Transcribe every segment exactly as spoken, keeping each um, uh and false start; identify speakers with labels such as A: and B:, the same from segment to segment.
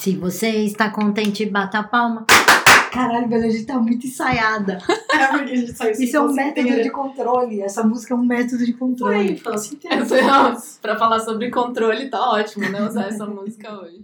A: Se você está contente, bata a palma. Caralho, velho, a gente tá muito ensaiada.
B: É porque a gente saiu
A: Isso é um método inteira. de controle. Essa música é um método de controle.
B: Foi, infância inteira.
C: Pra falar sobre controle, tá ótimo, né? Usar essa música hoje.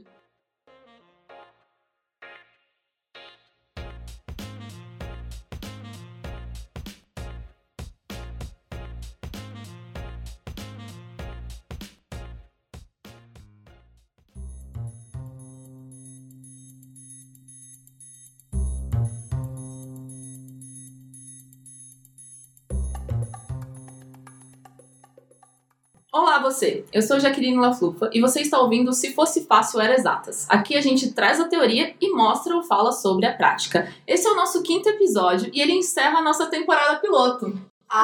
C: Olá você, eu sou Jaqueline Laflufa e você está ouvindo Se Fosse Fácil Era Exatas. Aqui a gente traz a teoria e mostra ou fala sobre a prática. Esse é o nosso quinto episódio e ele encerra a nossa temporada piloto.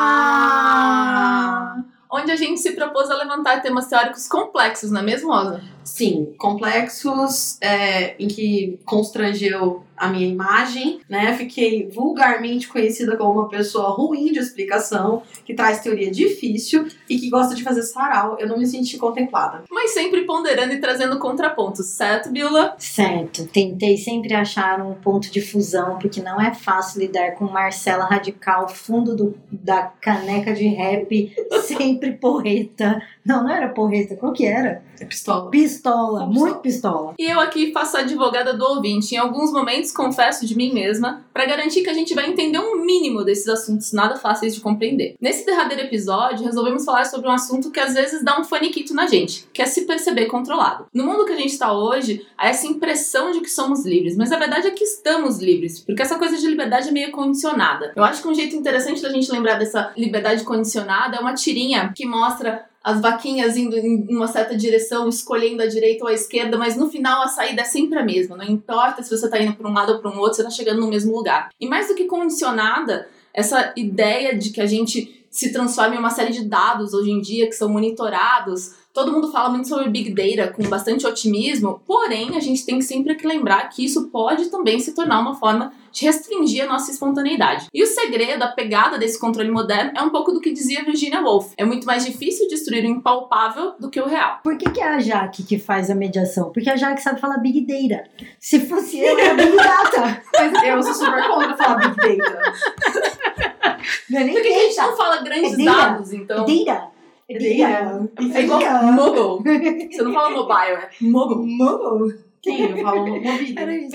B: Ah!
C: Onde a gente se propôs a levantar temas teóricos complexos, não é mesmo, Osa?
B: Sim, complexos, é, em que constrangeu a minha imagem, né? Fiquei vulgarmente conhecida como uma pessoa ruim de explicação, que traz teoria difícil e que gosta de fazer sarau. Eu não me senti contemplada.
C: Mas sempre ponderando e trazendo contrapontos, certo, Biola?
A: Certo. Tentei sempre achar um ponto de fusão, porque não é fácil lidar com Marcela Radical, fundo do, da caneca de rap, sempre porreta. Não, não era porreta. Qual que era?
B: É pistola.
A: Pistola. Muito pistola.
C: E eu aqui faço a advogada do ouvinte. Em alguns momentos confesso de mim mesma, pra garantir que a gente vai entender um mínimo desses assuntos nada fáceis de compreender. Nesse derradeiro episódio, resolvemos falar sobre um assunto que às vezes dá um faniquito na gente, que é se perceber controlado. No mundo que a gente está hoje, há essa impressão de que somos livres, mas a verdade é que estamos livres, porque essa coisa de liberdade é meio condicionada. Eu acho que um jeito interessante da gente lembrar dessa liberdade condicionada é uma tirinha que mostra as vaquinhas indo em uma certa direção, escolhendo a direita ou a esquerda, mas no final a saída é sempre a mesma. Não importa se você tá indo para um lado ou para um outro, você tá chegando no mesmo lugar. E mais do que condicionada, essa ideia de que a gente se transforma em uma série de dados hoje em dia que são monitorados. Todo mundo fala muito sobre Big Data com bastante otimismo, porém a gente tem sempre que lembrar que isso pode também se tornar uma forma de restringir a nossa espontaneidade. E o segredo, a pegada desse controle moderno é um pouco do que dizia Virginia Woolf. É muito mais difícil destruir o impalpável do que o real.
A: Por que, que é a Jaque que faz a mediação? Porque a Jaque sabe falar Big Data. Se fosse eu, era Big Data.
B: Mas eu sou super contra falar Big Data.
A: Não é nem
C: Por que
A: data.
C: a gente não fala grandes
A: é
C: dados, então?
A: Data.
B: Data.
C: É igual mobile. Você não fala mobile, é mobile.
A: Mobile.
B: Sim, eu falo mobile.
A: Era isso.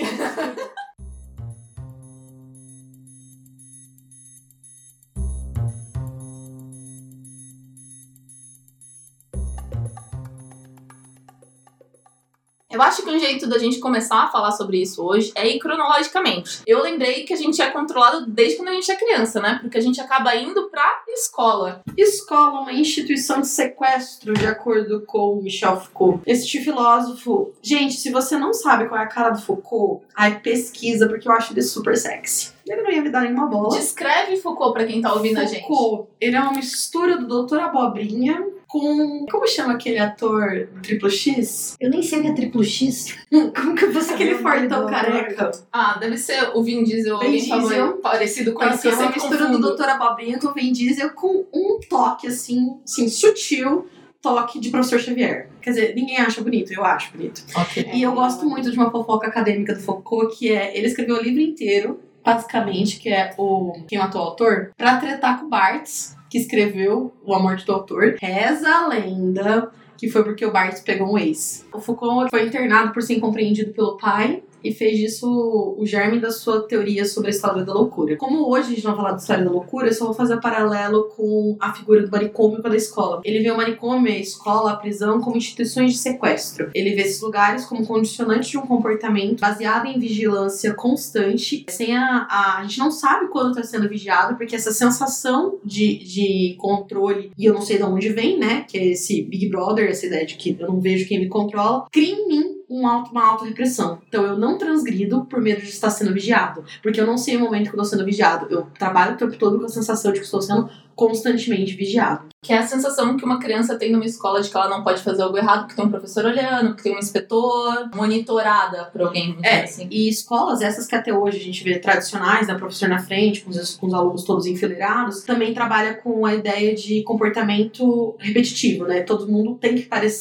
C: Eu acho que um jeito da gente começar a falar sobre isso hoje é ir cronologicamente. Eu lembrei que a gente é controlado desde quando a gente é criança, né? Porque a gente acaba indo pra escola.
B: Escola, uma instituição de sequestro, de acordo com Michel Foucault. Este filósofo... Gente, se você não sabe qual é a cara do Foucault, aí pesquisa, porque eu acho ele super sexy. Ele não ia me dar nenhuma bola.
C: Descreve Foucault pra quem tá ouvindo
B: Foucault,
C: a gente.
B: Foucault, ele é uma mistura do doutor Abobrinha com... Como chama aquele ator Triplo X?
A: Eu nem sei o que é Triplo X. Como que você
B: Aquele fortão careca.
C: Ah, deve ser o Vin Diesel ou
B: Vin
C: alguém
B: Diesel.
C: favor- parecido com
B: Então,
C: esse.
B: assim,
C: Eu
B: é uma
C: sempre
B: mistura do
C: confundo.
B: doutor Abobrinha com o Vin Diesel com um toque, assim, assim, sutil, toque de professor Xavier. Quer dizer, ninguém acha bonito, eu acho bonito.
C: Okay.
B: E eu gosto muito de uma fofoca acadêmica do Foucault, que é, ele escreveu o livro inteiro, basicamente, que é o Quem Matou o Autor, pra tretar com o Barthes, que escreveu O A Morte do Autor. Reza a lenda que foi porque o Barthes pegou um ex. O Foucault foi internado por ser incompreendido pelo pai e fez disso o germe da sua teoria sobre a história da loucura. Como hoje a gente vai falar da história da loucura, eu só vou fazer um paralelo com a figura do manicômio com a da escola. Ele vê o manicômio, a escola, a prisão como instituições de sequestro. Ele vê esses lugares como condicionantes de um comportamento baseado em vigilância constante, sem a... a, a gente não sabe quando está sendo vigiado, porque essa sensação de, de controle, e eu não sei de onde vem, né, que é esse Big Brother, essa ideia de que eu não vejo quem me controla, cria em mim um auto, uma auto-repressão. Então eu não transgrido por medo de estar sendo vigiado, porque eu não sei o momento que eu estou sendo vigiado. Eu trabalho o tempo todo com a sensação de que estou sendo constantemente vigiado.
C: Que é a sensação que uma criança tem numa escola de que ela não pode fazer algo errado, que tem um professor olhando, que tem um inspetor, monitorada por alguém.
B: É,
C: assim.
B: E escolas, essas que até hoje a gente vê tradicionais, né, professor na frente, com os, com os alunos todos enfileirados, também trabalha com a ideia de comportamento repetitivo, né? Todo mundo tem que parecer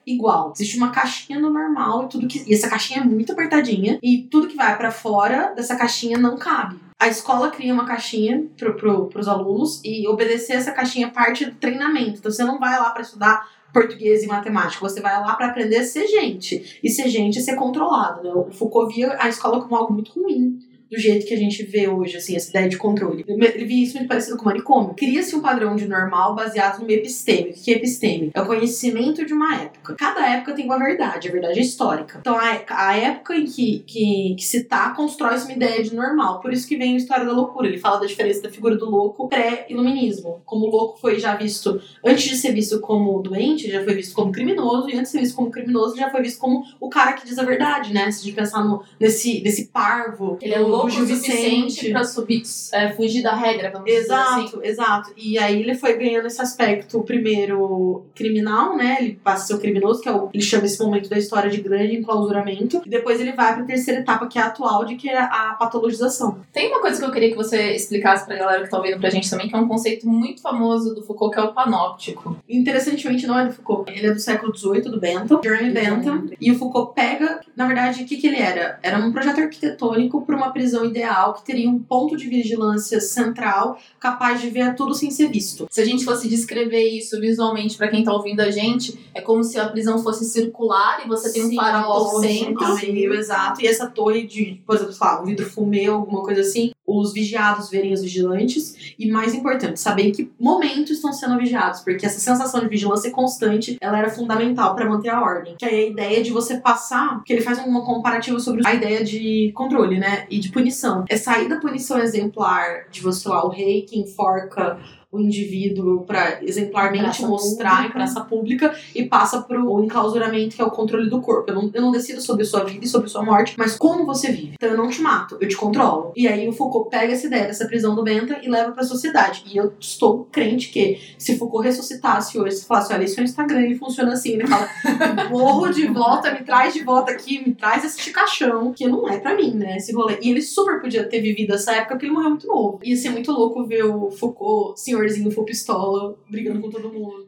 B: igual. Existe uma caixinha no normal e tudo que... E essa caixinha é muito apertadinha e tudo que vai pra fora dessa caixinha não cabe. A escola cria uma caixinha pro, pro, pros alunos e obedecer essa caixinha é parte do treinamento. Então você não vai lá pra estudar português e matemática, você vai lá pra aprender a ser gente. E ser gente é ser controlado, né? O Foucault via a escola como algo muito ruim, do jeito que a gente vê hoje, assim, essa ideia de controle. Ele via isso muito parecido com o manicômio. Cria-se um padrão de normal baseado no episteme. O que é episteme? É o conhecimento de uma época. Cada época tem uma verdade, a verdade é histórica. Então, a, a época em que, que, que se tá, constrói-se uma ideia de normal. Por isso que vem a história da loucura. Ele fala da diferença da figura do louco pré-iluminismo. Como o louco foi já visto, antes de ser visto como doente, já foi visto como criminoso, e antes de ser visto como criminoso, já foi visto como o cara que diz a verdade, né? Se a gente pensar no, nesse, nesse parvo,
C: ele é louco o
B: Gil
C: suficiente
B: Vicente
C: pra subir, é, fugir da regra, vamos
B: exato,
C: dizer assim.
B: Exato. E aí ele foi ganhando esse aspecto, primeiro criminal, né? Ele passa a ser o criminoso, que é o, ele chama esse momento da história de grande enclausuramento. E depois ele vai pra terceira etapa, que é a atual, de que é a patologização.
C: Tem uma coisa que eu queria que você explicasse pra galera que tá ouvindo pra gente também, que é um conceito muito famoso do Foucault, que é o panóptico.
B: Interessantemente, não é do Foucault. Ele é do século dezoito, do Bentham, Jeremy Bentham. E o Foucault pega, na verdade, o que que ele era? Era um projeto arquitetônico pra uma prisão ideal que teria um ponto de vigilância central capaz de ver tudo sem ser visto.
C: Se a gente fosse descrever isso visualmente pra quem tá ouvindo a gente, é como se a prisão fosse circular e você tem um farol ao centro.
B: Meio, exato. E essa torre de, por exemplo, sei lá, um vidro fumê, alguma coisa assim, os vigiados verem os vigilantes e, mais importante, saber em que momento estão sendo vigiados, porque essa sensação de vigilância constante, ela era fundamental para manter a ordem. Que é a ideia de você passar, que ele faz uma comparativa sobre a ideia de controle, né, e de punição. É sair da punição exemplar de você, sei lá, o rei que enforca o indivíduo para exemplarmente
A: praça
B: mostrar
A: pública.
B: em praça pública e passa pro enclausuramento, que é o controle do corpo. Eu não, eu não decido sobre a sua vida e sobre a sua morte, mas como você vive. Então eu não te mato, eu te controlo. E aí o Foucault pega essa ideia dessa prisão do Bentham e leva pra sociedade. E eu estou crente que se Foucault ressuscitasse hoje, se falasse, olha, isso é um Instagram, ele funciona assim, ele fala, morro de volta, me traz de volta aqui, me traz esse caixão, que não é pra mim, né, esse rolê. E ele super podia ter vivido essa época, porque ele morreu muito novo. Ia ser muito louco ver o Foucault, senhorzinho full pistola, brigando com todo mundo.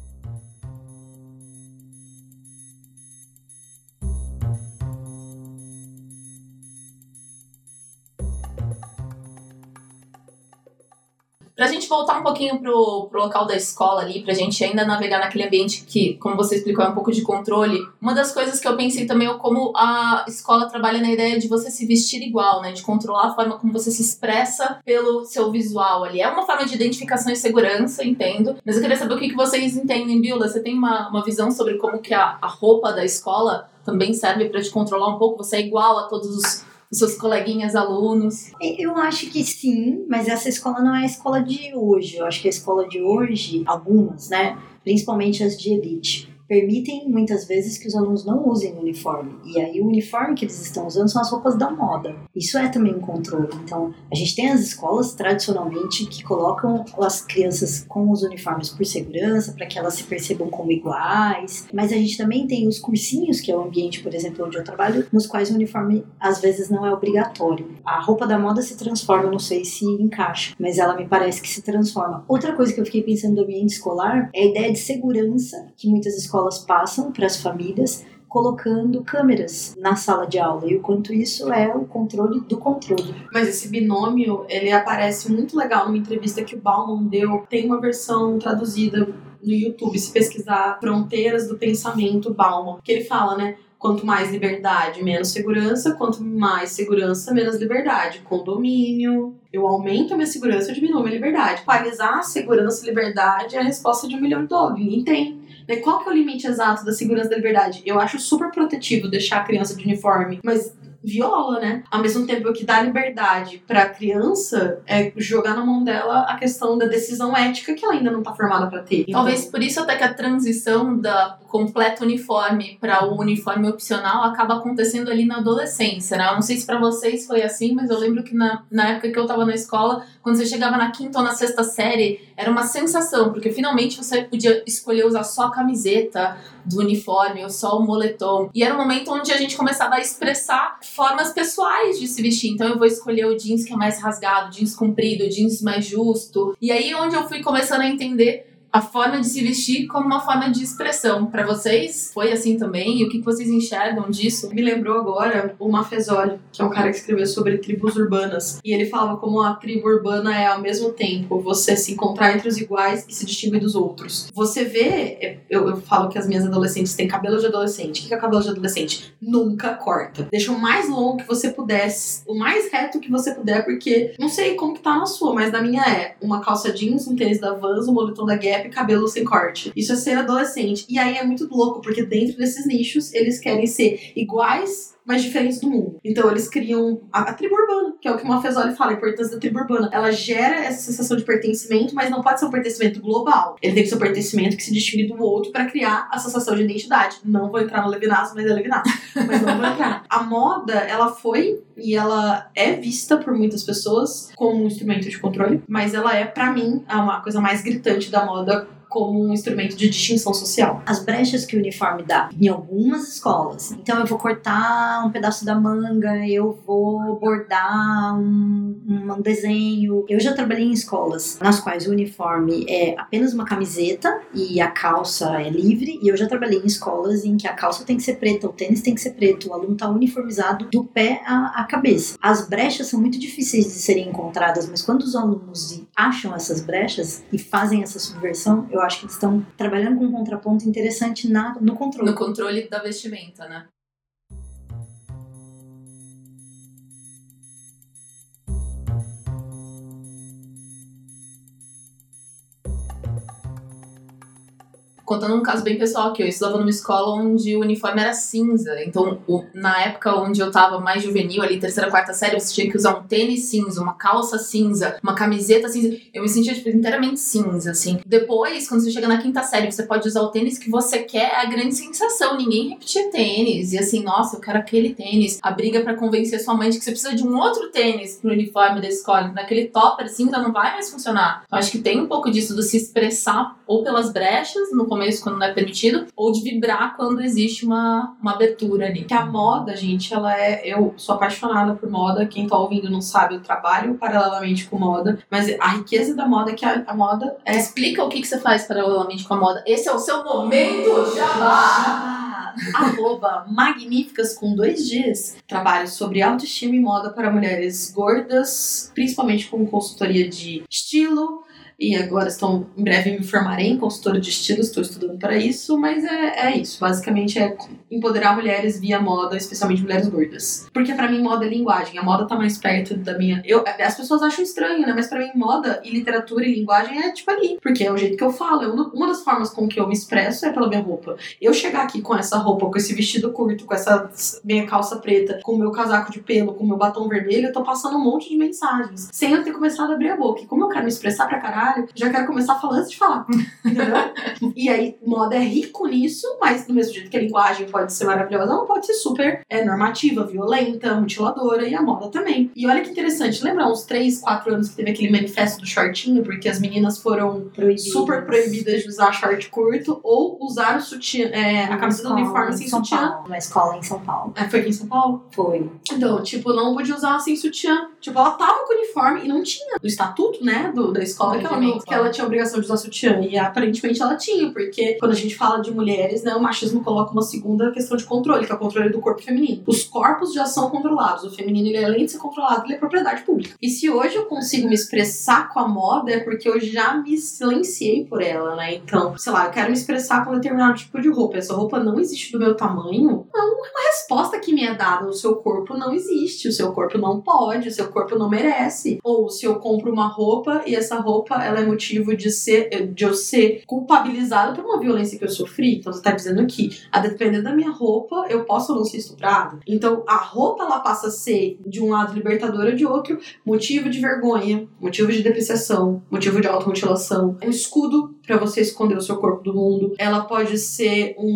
C: Pra gente voltar um pouquinho pro, pro local da escola ali, pra gente ainda navegar naquele ambiente que, como você explicou, é um pouco de controle, uma das coisas que eu pensei também é como a escola trabalha na ideia de você se vestir igual, né? De controlar a forma como você se expressa pelo seu visual ali. É uma forma de identificação e segurança, entendo. Mas eu queria saber o que, que vocês entendem, Bíola. Você tem uma, uma visão sobre como que a, a roupa da escola também serve pra te controlar um pouco? Você é igual a todos os os seus coleguinhas alunos?
A: Eu acho que sim, mas essa escola não é a escola de hoje. Eu acho que a escola de hoje, algumas, né, principalmente as de elite, permitem muitas vezes que os alunos não usem uniforme. E aí o uniforme que eles estão usando são as roupas da moda. Isso é também um controle. Então, a gente tem as escolas, tradicionalmente, que colocam as crianças com os uniformes por segurança, para que elas se percebam como iguais. Mas a gente também tem os cursinhos, que é o ambiente, por exemplo, onde eu trabalho, nos quais o uniforme, às vezes, não é obrigatório. A roupa da moda se transforma, eu não sei se encaixa, mas ela me parece que se transforma. Outra coisa que eu fiquei pensando do ambiente escolar é a ideia de segurança que muitas escolas passam para as famílias, colocando câmeras na sala de aula, e o quanto isso é o controle do controle.
B: Mas esse binômio, ele aparece muito legal numa entrevista que o Bauman deu. Tem uma versão traduzida no YouTube, se pesquisar Fronteiras do Pensamento Bauman, que ele fala, né, quanto mais liberdade, menos segurança, quanto mais segurança, menos liberdade. Condomínio, eu aumento a minha segurança, eu diminuo a minha liberdade. Equalizar segurança e liberdade é a resposta de um milhão de dólares, ninguém tem. Qual que é o limite exato da segurança da liberdade? Eu acho super protetivo deixar a criança de uniforme, mas viola, né? Ao mesmo tempo que dá liberdade pra criança é jogar na mão dela a questão da decisão ética que ela ainda não tá formada pra ter. Então,
C: talvez por isso até que a transição da completo uniforme para o uniforme opcional acaba acontecendo ali na adolescência, né? Eu não sei se pra vocês foi assim, mas eu lembro que na, na época que eu tava na escola, quando você chegava na quinta ou na sexta série, era uma sensação, porque finalmente você podia escolher usar só a camiseta do uniforme ou só o moletom. E era um momento onde a gente começava a expressar formas pessoais de se vestir. Então eu vou escolher o jeans que é mais rasgado, jeans comprido, jeans mais justo. E aí onde eu fui começando a entender a forma de se vestir como uma forma de expressão. Pra vocês, foi assim também? E o que vocês enxergam disso?
B: Me lembrou agora o Maffezoli, que é um cara que escreveu sobre tribos urbanas. E ele falava como a tribo urbana é, ao mesmo tempo, você se encontrar entre os iguais e se distinguir dos outros. Você vê, eu, eu falo que as minhas adolescentes têm cabelo de adolescente. O que é cabelo de adolescente? Nunca corta. Deixa o mais longo que você pudesse, o mais reto que você puder, porque não sei como que tá na sua, mas na minha é uma calça jeans, um tênis da Vans, um moletom da Gap e cabelo sem corte. Isso é ser adolescente. E aí é muito louco, porque dentro desses nichos, eles querem ser iguais, mas diferentes do mundo. Então eles criam a, a tribo urbana, que é o que o Maffezoli fala, a importância da tribo urbana. Ela gera essa sensação de pertencimento, mas não pode ser um pertencimento global. Ele tem que ser um pertencimento que se distingue do outro pra criar a sensação de identidade. Não vou entrar no Levinas, mas é Levinas. Mas não vou entrar. A moda, ela foi e ela é vista por muitas pessoas como um instrumento de controle, mas ela é, pra mim, uma coisa mais gritante da moda como um instrumento de distinção social.
A: As brechas que o uniforme dá em algumas escolas. Então eu vou cortar um pedaço da manga, eu vou bordar um, um desenho. Eu já trabalhei em escolas nas quais o uniforme é apenas uma camiseta e a calça é livre, e eu já trabalhei em escolas em que a calça tem que ser preta, o tênis tem que ser preto, o aluno está uniformizado do pé à, à cabeça. As brechas são muito difíceis de serem encontradas, mas quando os alunos acham essas brechas e fazem essa subversão, eu Eu acho que eles estão trabalhando com um contraponto interessante na, no controle.
C: No controle da vestimenta, né? Contando um caso bem pessoal aqui, eu estudava numa escola onde o uniforme era cinza. Então, o, na época onde eu tava mais juvenil, ali, terceira, quarta série, você tinha que usar um tênis cinza, uma calça cinza, uma camiseta cinza. Eu me sentia, tipo, inteiramente cinza, assim. Depois, quando você chega na quinta série, você pode usar o tênis que você quer, é a grande sensação. Ninguém repetia tênis. E assim, nossa, eu quero aquele tênis. A briga pra convencer sua mãe de que você precisa de um outro tênis pro uniforme da escola. Naquele topper cinza não vai mais funcionar. Então, acho que tem um pouco disso do se expressar ou pelas brechas, no começo, quando não é permitido, ou de vibrar quando existe uma, uma abertura ali.
B: Que a moda, gente, ela é... Eu sou apaixonada por moda. Quem tá ouvindo não sabe, eu trabalho paralelamente com moda. Mas a riqueza da moda é que a, a moda é...
C: Explica o que, que você faz paralelamente com a moda. Esse é o seu momento jabá!
B: Arroba Magníficas com dois Gs. Trabalho sobre autoestima e moda para mulheres gordas, principalmente com consultoria de estilo. E agora estou, em breve me formarei em consultora de estilo, estou estudando para isso, mas é, é isso. Basicamente é empoderar mulheres via moda, especialmente mulheres gordas. Porque pra mim moda é linguagem, a moda tá mais perto da minha... Eu, as pessoas acham estranho, né? Mas pra mim moda e literatura e linguagem é tipo ali. Porque é o jeito que eu falo, é uma das formas com que eu me expresso é pela minha roupa. Eu chegar aqui com essa roupa, com esse vestido curto, com essa minha calça preta, com o meu casaco de pelo, com o meu batom vermelho, eu tô passando um monte de mensagens, sem eu ter começado a abrir a boca. E como eu quero me expressar pra caralho, já quero começar a falar antes de falar, entendeu? E aí, moda é rico nisso, mas do mesmo jeito que a linguagem pode ser maravilhosa, ela pode ser super é, normativa, violenta, mutiladora, e a moda também. E olha que interessante, lembra uns três, quatro anos que teve aquele manifesto do shortinho, porque as meninas foram proibidas. super proibidas de usar short curto ou usar o sutiã, é, a camiseta do uniforme sem
A: São
B: sutiã.
A: Paulo, uma escola em São Paulo.
B: É, foi aqui em São Paulo?
A: Foi.
B: Então, tipo, não podia usar sem sutiã. Tipo, ela tava com o uniforme e não tinha no estatuto, né, do, da escola que ela, não, que ela tinha a obrigação de usar sutiã. E aparentemente ela tinha, porque quando a gente fala de mulheres, né, o machismo coloca uma segunda questão de controle, que é o controle do corpo feminino. Os corpos já são controlados. O feminino, ele, além de ser controlado, ele é propriedade pública. E se hoje eu consigo me expressar com a moda, é porque eu já me silenciei por ela, né? Então, sei lá, eu quero me expressar com determinado tipo de roupa. Essa roupa não existe do meu tamanho. Não é uma resposta que me é dada. O seu corpo não existe. O seu corpo não pode. O seu corpo não merece. Ou se eu compro uma roupa e essa roupa, ela é motivo de, ser, de eu ser culpabilizada por uma violência que eu sofri. Então você tá dizendo que, a depender da minha roupa, eu posso ou não ser estuprada. Então a roupa, ela passa a ser, de um lado, libertadora, de outro, motivo de vergonha, motivo de depreciação, motivo de automutilação, um escudo pra você esconder o seu corpo do mundo. Ela pode ser um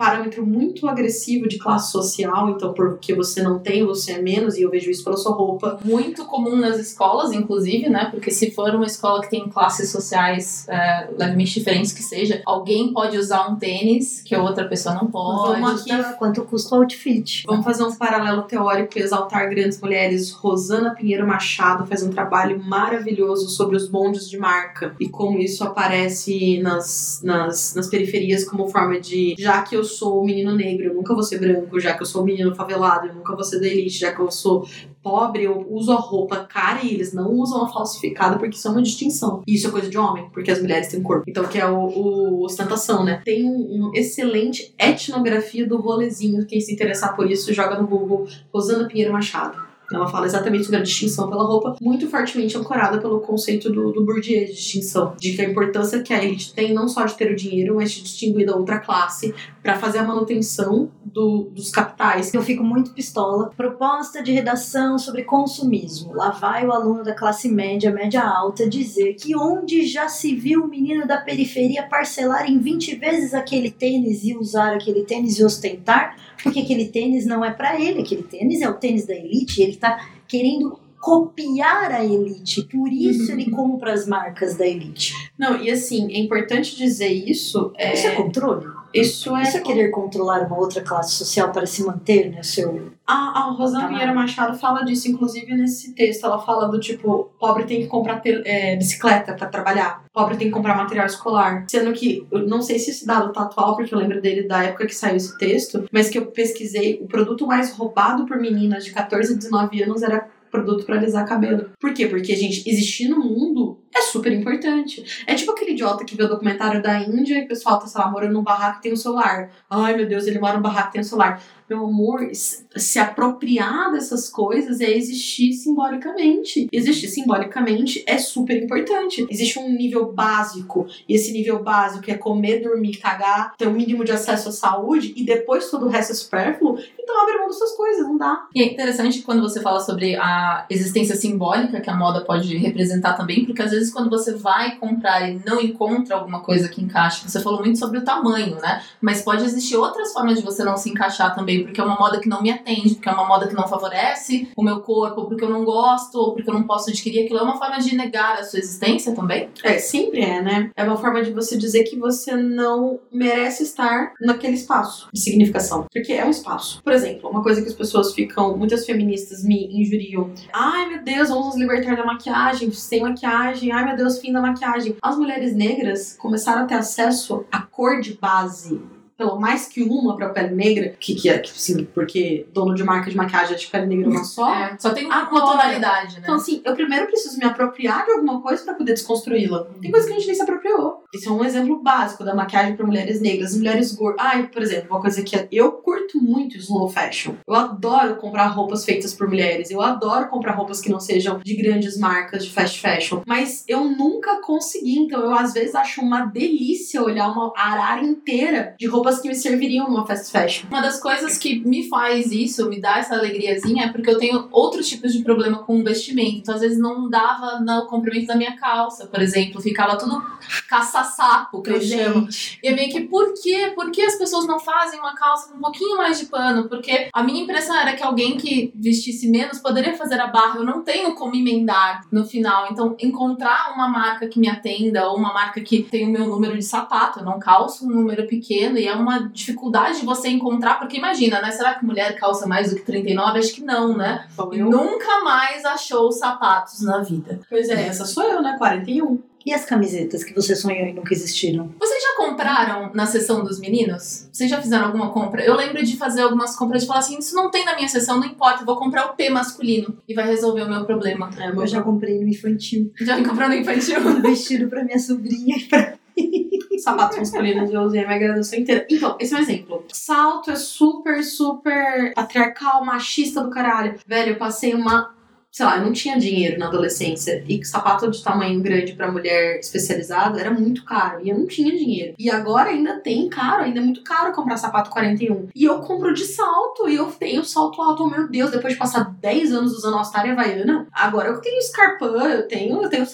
B: parâmetro muito agressivo de classe social, então porque você não tem, você é menos, e eu vejo isso pela sua roupa.
C: Muito comum nas escolas, inclusive, né? Porque se for uma escola que tem classes sociais é, levemente diferentes que seja, alguém pode usar um tênis que a outra pessoa não pode.
A: Vamos aqui, quanto custa o outfit?
B: Vamos fazer um paralelo teórico e exaltar grandes mulheres. Rosana Pinheiro Machado faz um trabalho maravilhoso sobre os bondes de marca e como isso aparece nas, nas, nas periferias como forma de, já que eu sou o menino negro, eu nunca vou ser branco, já que eu sou o menino favelado, eu nunca vou ser da elite, já que eu sou pobre, eu uso a roupa cara e eles não usam a falsificada porque isso é uma distinção. E isso é coisa de homem, porque as mulheres têm corpo. Então, que é o, o ostentação, né? Tem um, um excelente etnografia do rolezinho. Quem se interessar por isso, joga no Google Rosana Pinheiro Machado. Ela fala exatamente sobre a distinção pela roupa, muito fortemente ancorada pelo conceito do, do Bourdieu de distinção, de que a importância que a elite tem não só de ter o dinheiro, mas de distinguir da outra classe para fazer a manutenção do, dos capitais.
A: Eu fico muito pistola. Proposta de redação sobre consumismo. Lá vai o aluno da classe média, média alta, dizer que onde já se viu o menino da periferia parcelar em vinte vezes aquele tênis e usar aquele tênis e ostentar, porque aquele tênis não é para ele, aquele tênis é o tênis da elite, ele tá querendo copiar a elite, por isso uhum. ele compra as marcas da elite.
B: Não, e assim, é importante dizer isso. É...
A: Isso é controle?
B: Isso é,
A: isso é querer controlar uma outra classe social para se manter, né, seu...
B: A, a Rosana Pinheiro Machado fala disso, inclusive nesse texto. Ela fala do tipo, pobre tem que comprar te, é, bicicleta para trabalhar, pobre tem que comprar material escolar. Sendo que, eu não sei se esse dado tá atual, porque eu lembro dele da época que saiu esse texto, mas que eu pesquisei, o produto mais roubado por meninas de catorze a dezenove anos era produto pra alisar cabelo. Por quê? Porque, gente, existir no mundo é super importante. É tipo aquele idiota que vê o documentário da Índia e o pessoal tá, sei lá, morando num barraco e tem um celular. Ai, meu Deus, ele mora num barraco e tem um celular. Meu amor, se apropriar dessas coisas é existir simbolicamente. Existir simbolicamente é super importante. Existe um nível básico, e esse nível básico é comer, dormir, cagar, ter o um mínimo de acesso à saúde, e depois todo o resto é supérfluo. Então abre mão dessas coisas, não dá.
C: E é interessante quando você fala sobre a existência simbólica que a moda pode representar também, porque às vezes quando você vai comprar e não encontra alguma coisa que encaixe, você falou muito sobre o tamanho, né? Mas pode existir outras formas de você não se encaixar também, porque é uma moda que não me atende, porque é uma moda que não favorece o meu corpo, ou porque eu não gosto, ou porque eu não posso adquirir aquilo. É uma forma de negar a sua existência também?
B: É, sempre é, né? É uma forma de você dizer que você não merece estar naquele espaço de significação, porque é um espaço. Por exemplo, uma coisa que as pessoas ficam, muitas feministas me injuriam. Ai, meu Deus, vamos nos libertar da maquiagem, sem maquiagem. Ai, meu Deus, fim da maquiagem. As mulheres negras começaram a ter acesso à cor de base, pelo mais que uma pra pele negra, que, que é, que, assim, porque dono de marca de maquiagem é de pele negra uma só.
C: É, só tem uma tonalidade, né?
B: Então, assim, eu primeiro preciso me apropriar de alguma coisa pra poder desconstruí-la. Tem coisa que a gente nem se apropriou. Isso é um exemplo básico da maquiagem pra mulheres negras. Mulheres gordas. Ai, por exemplo, uma coisa que eu curto muito slow fashion. Eu adoro comprar roupas feitas por mulheres. Eu adoro comprar roupas que não sejam de grandes marcas de fast fashion. Mas eu nunca consegui. Então, eu às vezes acho uma delícia olhar uma arara inteira de roupas que me serviriam numa fast fashion.
C: Uma das coisas que me faz isso, me dá essa alegriazinha, é porque eu tenho outros tipos de problema com o vestimento. Então, às vezes, não dava no comprimento da minha calça, por exemplo. Ficava tudo caça-sapo, que eu chamo. E eu meio que, por quê? Por que as pessoas não fazem uma calça com um pouquinho mais de pano? Porque a minha impressão era que alguém que vestisse menos poderia fazer a barra. Eu não tenho como emendar no final. Então, encontrar uma marca que me atenda, ou uma marca que tem o meu número de sapato. Eu não calço um número pequeno, e é uma dificuldade de você encontrar, porque imagina, né? Será que mulher calça mais do que trinta e nove? Acho que não, né?
B: Bom,
C: e
B: eu...
C: nunca mais achou sapatos na vida.
B: Pois é, essa sou eu, né? quarenta e um.
A: E as camisetas que você sonhou e nunca existiram?
C: Vocês já compraram na seção dos meninos? Vocês já fizeram alguma compra? Eu lembro de fazer algumas compras e falar assim, isso não tem na minha seção, não importa, eu vou comprar o P masculino e vai resolver o meu problema.
A: É, eu já comprei no infantil.
C: Já comprou no infantil?
A: Um vestido pra minha sobrinha e pra
B: sapatos masculinos eu usei a minha graduação inteira. Então, esse é um exemplo. Salto é super, super patriarcal, machista do caralho. Velho, eu passei uma... Sei lá, eu não tinha dinheiro na adolescência. E sapato de tamanho grande pra mulher especializada era muito caro. E eu não tinha dinheiro. E agora ainda tem caro, ainda é muito caro comprar sapato quarenta e um. E eu compro de salto. E eu tenho salto alto. Oh, meu Deus, depois de passar dez anos usando All-Star e Havaiana, agora eu tenho Scarpa, eu tenho, eu tenho salto.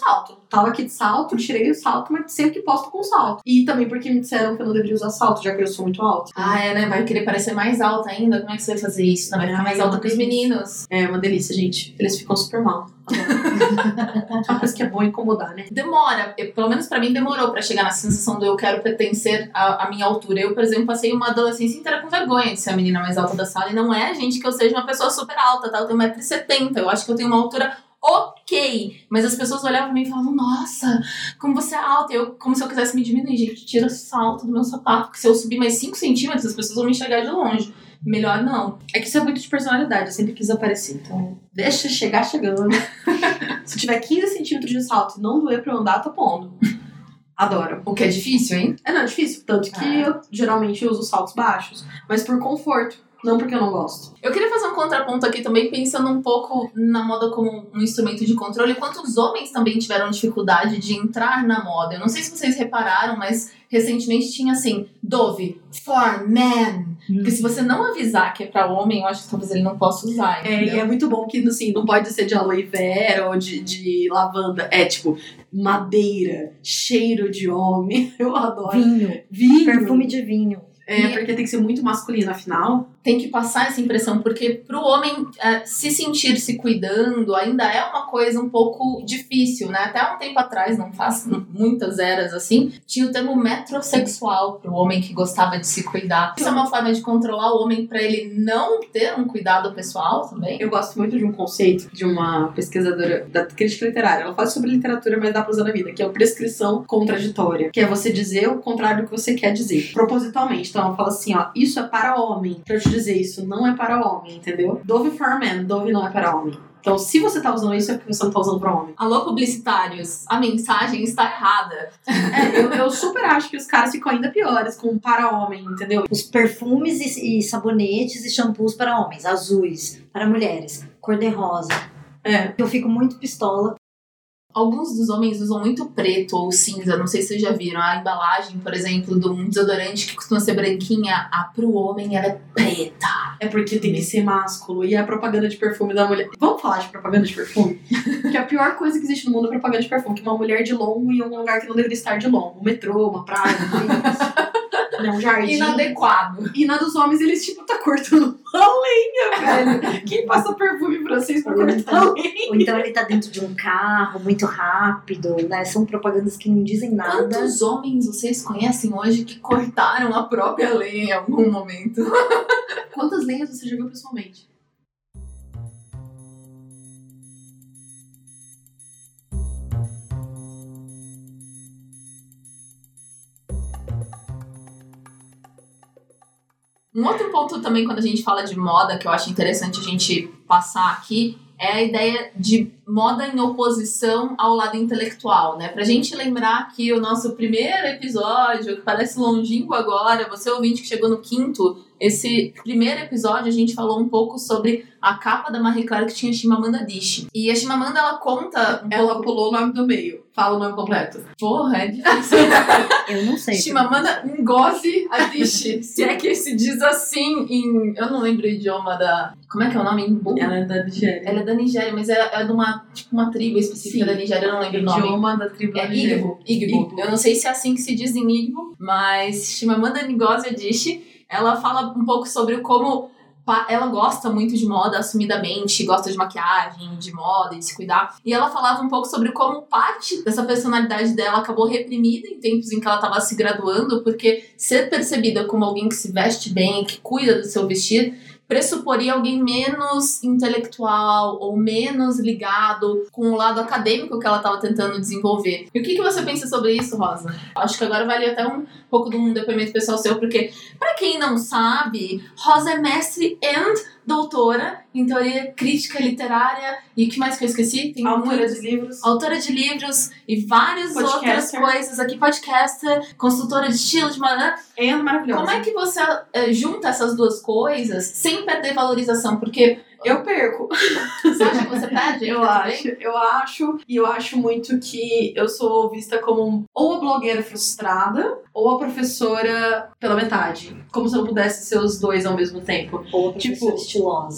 B: tava aqui de salto, tirei o salto, mas sempre que posto com salto. E também porque me disseram que eu não deveria usar salto, já que eu sou muito alta.
C: Ah, é, né? Vai querer parecer mais alta ainda? Como é que você vai fazer isso? Não vai ficar mais alta que os meninos.
B: É uma delícia, gente. Eles ficam super mal. É uma coisa que é bom incomodar, né?
C: Demora, eu, pelo menos pra mim demorou pra chegar na sensação do eu quero pertencer à, à minha altura. Eu, por exemplo, passei uma adolescência inteira com vergonha de ser a menina mais alta da sala. E não é, gente, que eu seja uma pessoa super alta, tá? Eu tenho um metro e setenta. Eu acho que eu tenho uma altura ok. Mas as pessoas olhavam pra mim e falavam, nossa, como você é alta. Eu, como se eu quisesse me diminuir. Gente, tira o salto do meu sapato. Porque se eu subir mais cinco centímetros, as pessoas vão me enxergar de longe. Melhor não.
B: É que isso é muito de personalidade, eu sempre quis aparecer. Então, deixa chegar chegando. Se tiver quinze centímetros de salto e não doer pra eu andar, tô pondo. Adoro.
C: O que é difícil, hein?
B: É, não, é difícil. Tanto que
C: Ah.
B: eu geralmente uso saltos baixos. Mas por conforto. Não porque eu não gosto.
C: Eu queria fazer um contraponto aqui também, pensando um pouco na moda como um instrumento de controle. Quantos homens também tiveram dificuldade de entrar na moda? Eu não sei se vocês repararam, mas recentemente tinha assim, Dove, for men. Hum. Porque se você não avisar que é pra homem, eu acho que talvez ele não possa usar,
B: é, E é muito bom que, assim, não pode ser de aloe vera ou de, de lavanda. É, tipo, madeira, cheiro de homem. Eu adoro.
A: Vinho.
B: Vinho.
A: Perfume de vinho.
B: É, e porque tem que ser muito masculino, afinal.
C: Tem que passar essa impressão, porque pro homem é, se sentir se cuidando ainda é uma coisa um pouco difícil, né? Até um tempo atrás, não faz muitas eras assim, tinha o termo metrosexual pro homem que gostava de se cuidar. Isso é uma forma de controlar o homem pra ele não ter um cuidado pessoal também?
B: Eu gosto muito de um conceito de uma pesquisadora da crítica literária. Ela fala sobre literatura, mas dá pra usar na vida, que é a prescrição contraditória, que é você dizer o contrário do que você quer dizer, propositalmente. Então ela fala assim, ó, isso é para homem. Pra eu te dizer, isso não é para homem, entendeu? Dove for men, Dove não é para homem. Então, se você tá usando isso, é porque você não tá usando pra homem.
C: Alô, publicitários, a mensagem está errada.
B: É, eu, eu super acho que os caras ficam ainda piores com para homem, entendeu?
A: Os perfumes e, e sabonetes e shampoos para homens, azuis, para mulheres, cor-de-rosa.
B: É.
A: Eu fico muito pistola.
C: Alguns dos homens usam muito preto ou cinza, não sei se vocês já viram. A embalagem, por exemplo, de um desodorante que costuma ser branquinha, a pro homem ela é preta.
B: É porque tem que ser másculo. E a propaganda de perfume da mulher... Vamos falar de propaganda de perfume? Que a pior coisa que existe no mundo é propaganda de perfume. Que uma mulher de longo em um lugar que não deveria estar de longo. Um metrô, uma praia, um, um jardim.
C: Inadequado.
B: E na dos homens, eles tipo, tá cortando uma lenha, velho. Quem passa perfume francês pra cortar
A: então,
B: lenha?
A: Ou então ele tá dentro de um carro, muito rápido, né? São propagandas que não dizem nada.
C: Quantos homens vocês conhecem hoje que cortaram a própria lenha em algum momento?
B: Quantas lenhas você já viu pessoalmente?
C: Um outro ponto também, quando a gente fala de moda, que eu acho interessante a gente passar aqui, é a ideia de moda em oposição ao lado intelectual, né? Pra gente lembrar que o nosso primeiro episódio, que parece longínquo agora, você ouvinte que chegou no quinto, esse primeiro episódio a gente falou um pouco sobre a capa da Marie Claire que tinha Chimamanda Adichie. E a Chimamanda, ela conta um
B: Ela
C: pouco...
B: pulou o nome do meio. Fala o nome completo.
C: Porra, é difícil.
A: Eu não sei.
C: Chimamanda Ngozi Adichie. Se é que se diz assim em... Eu não lembro o idioma da... Como é que é o nome? Imbu?
B: Ela é da Nigéria.
C: Ela é da Nigéria, mas é, é de uma, tipo, uma tribo específica. Sim. Da Nigéria, eu não lembro o nome.
B: Idioma da tribo
C: é
B: da Nigéria.
C: Igbo. Igbo. Eu não sei se é assim que se diz em Igbo, mas Chimamanda Ngozi Adichie, ela fala um pouco sobre como ela gosta muito de moda, assumidamente, gosta de maquiagem, de moda e de se cuidar. E ela falava um pouco sobre como parte dessa personalidade dela acabou reprimida em tempos em que ela estava se graduando, porque ser percebida como alguém que se veste bem, que cuida do seu vestir, pressuporia alguém menos intelectual ou menos ligado com o lado acadêmico que ela estava tentando desenvolver. E o que, que você pensa sobre isso, Rosa? Acho que agora vale até um pouco de um depoimento pessoal seu, porque, para quem não sabe, Rosa é mestre e doutora em teoria crítica literária e o que mais que eu esqueci? Tem
B: autora
C: muitos,
B: de livros.
C: Autora de livros e várias outras coisas aqui, podcaster, consultora de estilo, de moda.
B: É maravilhosa.
C: Como é que você é, junta essas duas coisas sem perder valorização? Porque
B: eu perco.
C: Você acha que você perde?
B: Eu acho, eu acho. E eu acho muito que eu sou vista como ou a blogueira frustrada ou a professora pela metade. Como se eu não pudesse ser os dois ao mesmo tempo.
A: Ou a
B: tipo,
A: professora estilosa.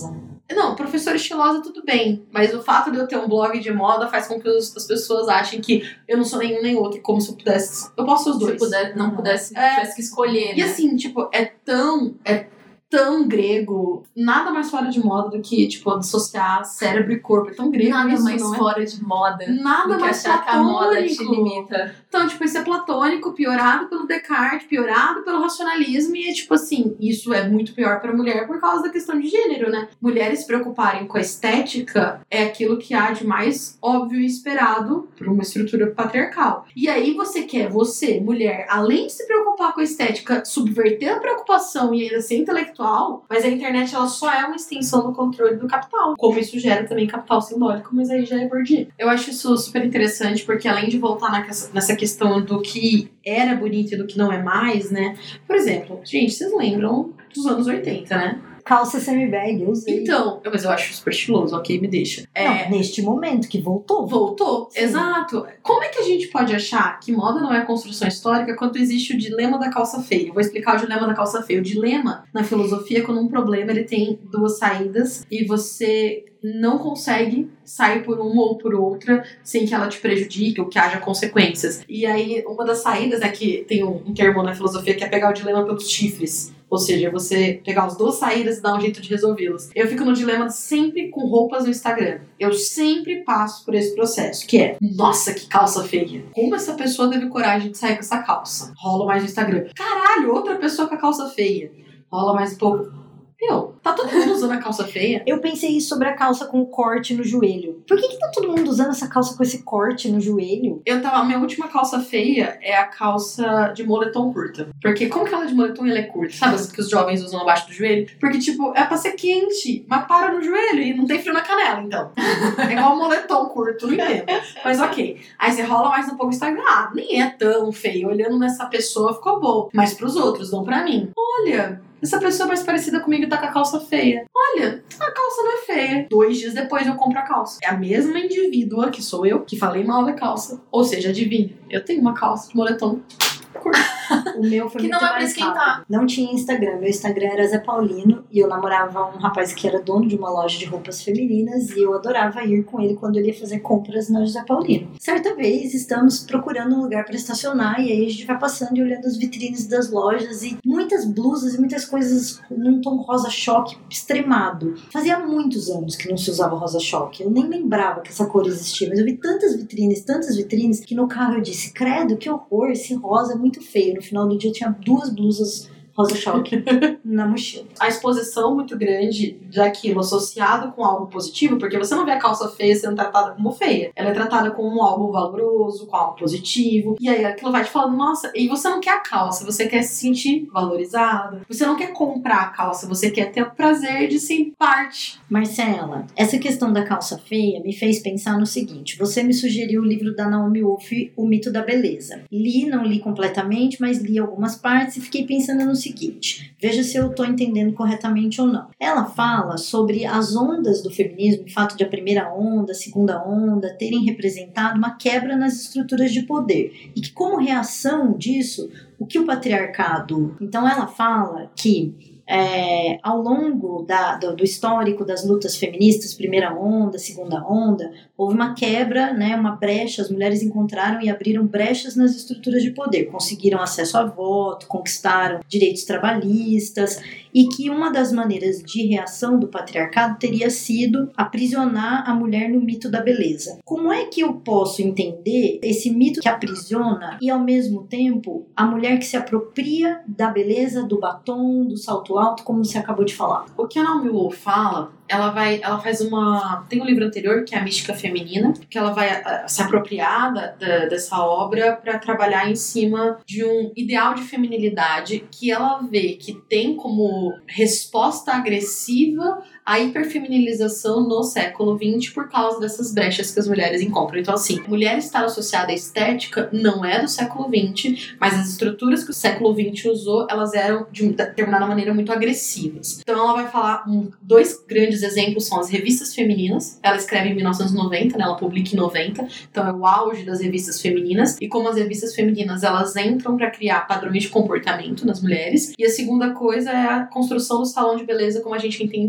B: Não, professora estilosa tudo bem, mas o fato de eu ter um blog de moda faz com que os, as pessoas achem que eu não sou nenhum nem outro, como se eu pudesse... Eu posso ser os dois.
C: Se puder, não pudesse,
B: É,
C: tivesse que escolher,
B: E
C: né?
B: assim, tipo, é tão... É tão grego, nada mais fora de moda do que, tipo, dissociar cérebro e corpo. É tão grego
C: Nada
B: isso,
C: mais
B: não é?
C: fora de moda
B: Nada
C: do que
B: mais
C: achar que a moda te
B: platônico.
C: limita.
B: Então, tipo, isso é platônico, piorado pelo Descartes, piorado pelo racionalismo, e é tipo assim, isso é muito pior pra mulher por causa da questão de gênero, né? Mulheres se preocuparem com a estética é aquilo que há de mais óbvio e esperado por uma estrutura patriarcal. E aí você quer, você, mulher, além de se preocupar com a estética, subverter a preocupação e ainda ser intelectual, mas a internet ela só é uma extensão do controle do capital. Como isso gera também capital simbólico, mas aí já é Bourdieu. Eu acho isso super interessante, porque além de voltar na, nessa questão do que era bonito e do que não é mais, né? Por exemplo, gente, vocês lembram dos anos oitenta, né?
A: Calça semi-bag, eu usei.
B: Então, mas eu acho super estiloso, ok? Me deixa. É,
A: Não, neste momento, que voltou.
B: Voltou?
A: Sim.
B: Exato. Como é que a gente pode achar que moda não é construção histórica quando existe o dilema da calça feia? Eu vou explicar o dilema da calça feia. O dilema na filosofia é quando um problema ele tem duas saídas e você não consegue sair por uma ou por outra sem que ela te prejudique ou que haja consequências. E aí, uma das saídas é que tem um, um termo na filosofia que é pegar o dilema pelos chifres. Ou seja, você pegar as duas saídas e dar um jeito de resolvê-las. Eu fico no dilema sempre com roupas no Instagram. Eu sempre passo por esse processo, que é, nossa, que calça feia. Como essa pessoa teve coragem de sair com essa calça? Rola mais no Instagram. Caralho, outra pessoa com a calça feia. Rola mais um pouco. Meu, tá todo mundo usando a calça feia?
A: Eu pensei isso sobre a calça com corte no joelho. Por que que tá todo mundo usando essa calça com esse corte no joelho?
B: Eu tava, a minha última calça feia é a calça de moletom curta. Porque como que ela é de moletom e ela é curta? Sabe as que os jovens usam abaixo do joelho? Porque, tipo, é pra ser quente, mas para no joelho e não tem frio na canela, então. É igual moletom curto, não entendo. Mas ok. Aí você rola mais um pouco o Instagram. Ah, nem é tão feio. Olhando nessa pessoa ficou bom. Mas pros outros, não pra mim. Olha... Essa pessoa mais parecida comigo tá com a calça feia. Olha, a calça não é feia. Dois dias depois eu compro a calça. É a mesma indivídua que sou eu, que falei mal da calça. Ou seja, adivinha, eu tenho uma calça de moletom curto.
A: O meu foi
C: Que
A: muito
C: não é pra
A: mais
C: esquentar.
A: rápido. Não tinha Instagram. Meu Instagram era Zé Paulino e eu namorava um rapaz que era dono de uma loja de roupas femininas e eu adorava ir com ele quando ele ia fazer compras na José Paulino. Certa vez estamos procurando um lugar para estacionar e aí a gente vai passando e olhando as vitrines das lojas e muitas blusas e muitas coisas num tom rosa choque extremado. Fazia muitos anos que não se usava rosa choque. Eu nem lembrava que essa cor existia, mas eu vi tantas vitrines, tantas vitrines que no carro eu disse, credo, que horror, esse rosa é muito feio. No final do dia eu tinha duas blusas rosa choque na mochila.
B: A exposição muito grande daquilo associado com algo positivo, porque você não vê a calça feia sendo tratada como feia. Ela é tratada como algo valoroso, com algo positivo. E aí aquilo vai te falando, nossa, e você não quer a calça, você quer se sentir valorizada. Você não quer comprar a calça, você quer ter o prazer de ser parte.
A: Marcela, essa questão da calça feia me fez pensar no seguinte. Você me sugeriu o livro da Naomi Wolf, O Mito da Beleza. Li, não li completamente, mas li algumas partes e fiquei pensando no seguinte. Veja se eu estou entendendo corretamente ou não. Ela fala sobre as ondas do feminismo, o fato de a primeira onda, a segunda onda terem representado uma quebra nas estruturas de poder. E que como reação disso, o que o patriarcado... Então ela fala que É, ao longo da, do, do histórico das lutas feministas, primeira onda, segunda onda, houve uma quebra, né, uma brecha, as mulheres encontraram e abriram brechas nas estruturas de poder, conseguiram acesso a voto, conquistaram direitos trabalhistas, e que uma das maneiras de reação do patriarcado teria sido aprisionar a mulher no mito da beleza. Como é que eu posso entender esse mito que aprisiona e, ao mesmo tempo, a mulher que se apropria da beleza, do batom, do salto alto, como você acabou de falar?
B: O que a Naomi Wolf fala, ela vai, ela faz uma... Tem um livro anterior, que é A Mística Feminina, que ela vai a, se apropriar da, da, dessa obra para trabalhar em cima de um ideal de feminilidade que ela vê que tem como resposta agressiva à hiperfeminilização no século vinte por causa dessas brechas que as mulheres encontram. Então, assim, mulher estar associada à estética não é do século vinte, mas as estruturas que o século vinte usou, elas eram de determinada maneira muito agressivas. Então, ela vai falar um, dois grandes exemplos são as revistas femininas. Ela escreve em mil novecentos e noventa, né? Ela publica em noventa, então é o auge das revistas femininas, e como as revistas femininas elas entram para criar padrões de comportamento nas mulheres. E a segunda coisa é a construção do salão de beleza como a gente entende hoje.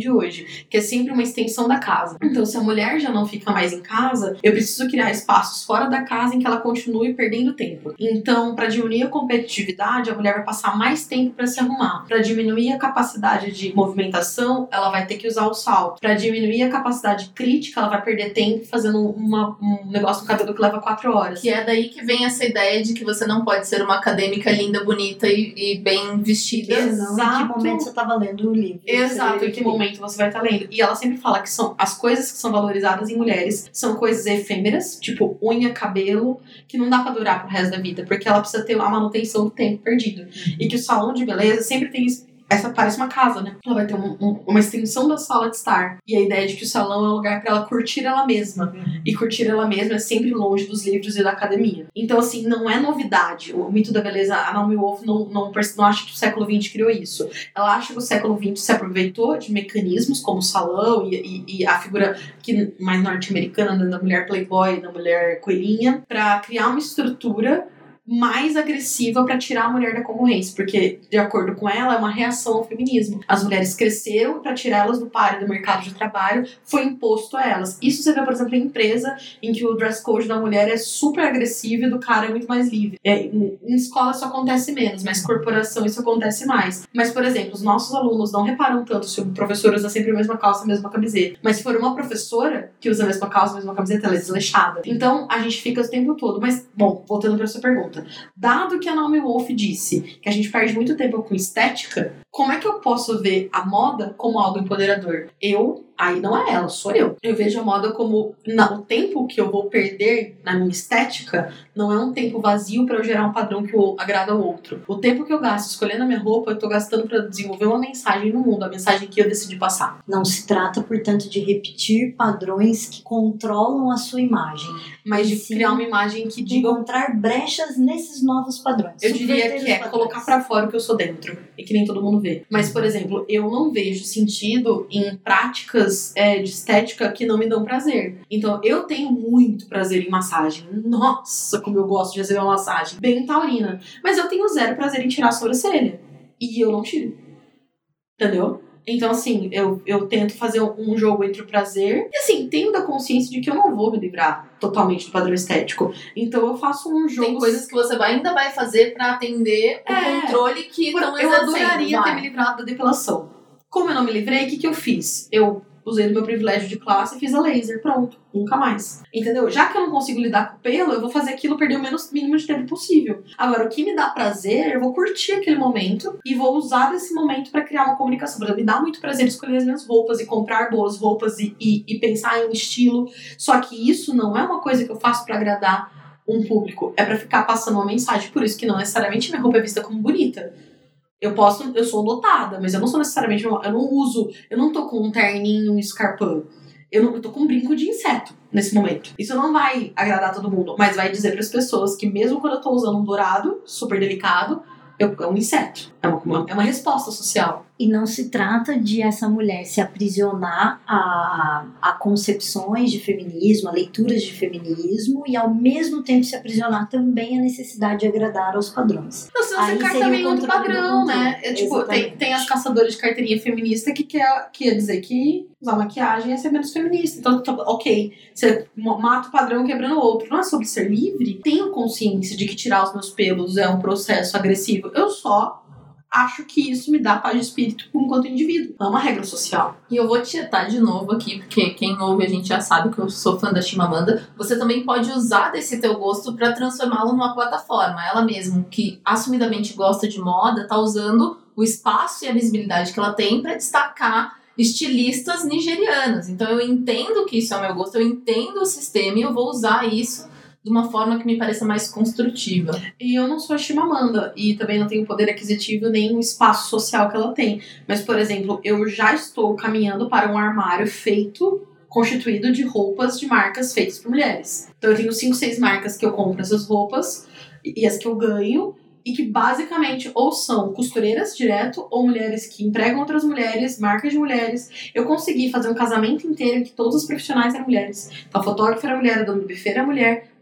B: que é sempre uma extensão da casa. Então, se a mulher já não fica mais em casa, eu preciso criar espaços fora da casa em que ela continue perdendo tempo. Então, para diminuir a competitividade, a mulher vai passar mais tempo para se arrumar. Para diminuir a capacidade de movimentação, ela vai ter que usar o salto. Para diminuir a capacidade crítica, ela vai perder tempo fazendo uma, um negócio no cabelo que leva quatro horas.
C: Que é daí que vem essa ideia de que você não pode ser uma acadêmica linda, bonita e, e bem vestida.
A: Exato. Em que momento você estava lendo o livro?
B: Exato, em que momento você vai estar lendo. E ela sempre fala que são as coisas que são valorizadas em mulheres são coisas efêmeras, tipo unha, cabelo, que não dá pra durar pro resto da vida, porque ela precisa ter a manutenção do tempo perdido. Uhum. E que o salão de beleza sempre tem isso. Essa parece uma casa, né? Ela vai ter um, um, uma extensão da sala de estar. E a ideia de que o salão é um lugar pra ela curtir ela mesma. Uhum. E curtir ela mesma é sempre longe dos livros e da academia. Então, assim, não é novidade. O mito da beleza, a Naomi Wolf não, não, não acha que o século vinte criou isso. Ela acha que o século vinte se aproveitou de mecanismos como o salão e, e, e a figura que, mais norte-americana da mulher playboy, da mulher coelhinha, pra criar uma estrutura mais agressiva para tirar a mulher da concorrência, porque, de acordo com ela, é uma reação ao feminismo. As mulheres cresceram e para tirar elas do páreo do mercado de trabalho foi imposto a elas. Isso você vê, por exemplo, em empresa em que o dress code da mulher é super agressivo e do cara é muito mais livre. É, em, em escola isso acontece menos, mas em corporação isso acontece mais. Mas, por exemplo, os nossos alunos não reparam tanto se o professor usa sempre a mesma calça, a mesma camiseta. Mas se for uma professora que usa a mesma calça, a mesma camiseta, ela é desleixada. Então, a gente fica o tempo todo. Mas, bom, voltando para sua pergunta. Dado que a Naomi Wolf disse que a gente perde muito tempo com estética, como é que eu posso ver a moda como algo empoderador? Eu, aí não é ela, sou eu. Eu vejo a moda como não, o tempo que eu vou perder na minha estética não é um tempo vazio para eu gerar um padrão que eu, agrada ao outro. O tempo que eu gasto escolhendo a minha roupa, eu tô gastando para desenvolver uma mensagem no mundo, a mensagem que eu decidi passar.
A: Não se trata, portanto, de repetir padrões que controlam a sua imagem,
B: mas de sim, criar uma imagem que diga...
A: encontrar brechas nesses novos padrões.
B: Eu diria que é padrões. Colocar pra fora o que eu sou dentro, e que nem todo mundo vê. Mas, por exemplo, eu não vejo sentido em práticas é, de estética que não me dão prazer. Então, eu tenho muito prazer em massagem. Nossa, como eu gosto de receber uma massagem. Bem taurina. Mas eu tenho zero prazer em tirar a sobrancelha. E eu não tiro. Entendeu? Então, assim, eu, eu tento fazer um jogo entre o prazer e, assim, tendo a consciência de que eu não vou me livrar totalmente do padrão estético. Então, eu faço um jogo...
C: Tem coisas que você vai, ainda vai fazer pra atender o é, controle que estão exercendo.
B: Eu adoraria vai. ter me livrado da depilação. Como eu não me livrei, o que, que eu fiz? Eu usei do meu privilégio de classe e fiz a laser. Pronto. Nunca mais. Entendeu? Já que eu não consigo lidar com o pelo, eu vou fazer aquilo perder o menos mínimo de tempo possível. Agora, o que me dá prazer, eu vou curtir aquele momento e vou usar desse momento pra criar uma comunicação. Por exemplo, me dá muito prazer escolher as minhas roupas e comprar boas roupas e, e, e pensar em estilo. Só que isso não é uma coisa que eu faço pra agradar um público. É pra ficar passando uma mensagem. Por isso que não necessariamente minha roupa é vista como bonita. Eu posso, eu sou dotada, mas eu não sou necessariamente, eu não uso, eu não tô com um terninho, um escarpão. Eu, não, eu tô com um brinco de inseto nesse momento. Isso não vai agradar todo mundo, mas vai dizer para as pessoas que mesmo quando eu tô usando um dourado, super delicado, eu, é um inseto. É uma, é uma resposta social.
A: E não se trata de essa mulher se aprisionar a, a concepções de feminismo, a leituras de feminismo, e ao mesmo tempo se aprisionar também à necessidade de agradar aos padrões.
B: Não, senão você cai também outro padrão, né? É, tipo, tem, tem as caçadoras de carteirinha feminista que quer, quer dizer que usar maquiagem é ser menos feminista. Então, ok, você mata o padrão quebrando o outro. Não é sobre ser livre? Tenho consciência de que tirar os meus pelos é um processo agressivo. Eu só acho que isso me dá paz de espírito enquanto indivíduo. Não é uma regra social.
C: E eu vou tietar de novo aqui, porque quem ouve a gente já sabe que eu sou fã da Chimamanda. Você também pode usar desse teu gosto para transformá-lo numa plataforma. Ela mesma, que assumidamente gosta de moda, tá usando o espaço e a visibilidade que ela tem para destacar estilistas nigerianas. Então eu entendo que isso é o meu gosto, eu entendo o sistema e eu vou usar isso de uma forma que me pareça mais construtiva.
B: E eu não sou a Chimamanda, e também não tenho poder aquisitivo nem o espaço social que ela tem. Mas, por exemplo, eu já estou caminhando para um armário feito, constituído de roupas de marcas feitas por mulheres. Então eu tenho cinco, seis marcas que eu compro essas roupas, e as que eu ganho, e que basicamente ou são costureiras direto, ou mulheres que empregam outras mulheres, marcas de mulheres. Eu consegui fazer um casamento inteiro em que todos os profissionais eram mulheres. Então a fotógrafa era mulher, a dona do buffet era mulher,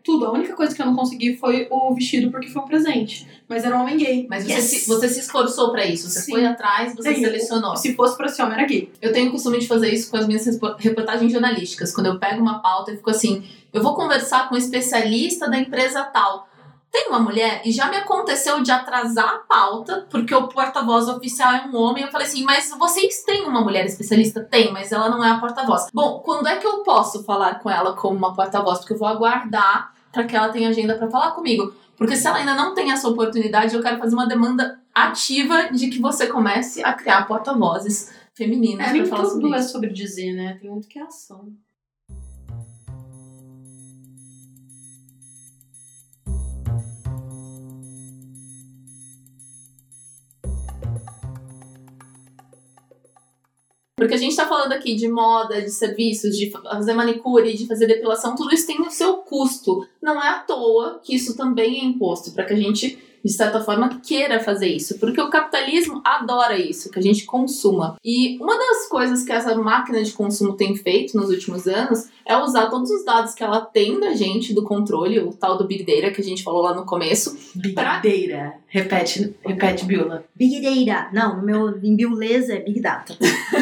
B: tudo. A única coisa que eu não consegui foi o vestido, porque foi um presente. Mas era um homem gay.
C: Mas você,
A: Yes.
C: se, você se esforçou pra isso. Você
B: Sim.
C: foi atrás, você
B: Sim.
C: selecionou.
B: Se fosse pra esse homem, era gay.
C: Eu tenho o costume de fazer isso com as minhas reportagens jornalísticas. Quando eu pego uma pauta e fico assim, eu vou conversar com um especialista da empresa tal. Tem uma mulher, e já me aconteceu de atrasar a pauta, porque o porta-voz oficial é um homem. Eu falei assim, mas vocês têm uma mulher especialista? Tem, mas ela não é a porta-voz. Bom, quando é que eu posso falar com ela como uma porta-voz? Porque eu vou aguardar para que ela tenha agenda para falar comigo. Porque se ela ainda não tem essa oportunidade, eu quero fazer uma demanda ativa de que você comece a criar porta-vozes femininas
B: É,
C: para
B: nem
C: falar sobre
B: tudo é
C: isso.
B: sobre dizer, né? Tem muito que é ação.
C: Porque a gente tá falando aqui de moda, de serviços, de fazer manicure, de fazer depilação, tudo isso tem o seu custo. Não é à toa que isso também é imposto, para que a gente, de certa forma, queira fazer isso. Porque o capitalismo adora isso, que a gente consuma. E uma das coisas que essa máquina de consumo tem feito nos últimos anos é usar todos os dados que ela tem da gente, do controle, o tal do Big Data que a gente falou lá no começo.
B: Big
C: Pra-
B: Data. Repete, repete, Biola.
A: Big Data. Não, no meu em biolesa é Big Data.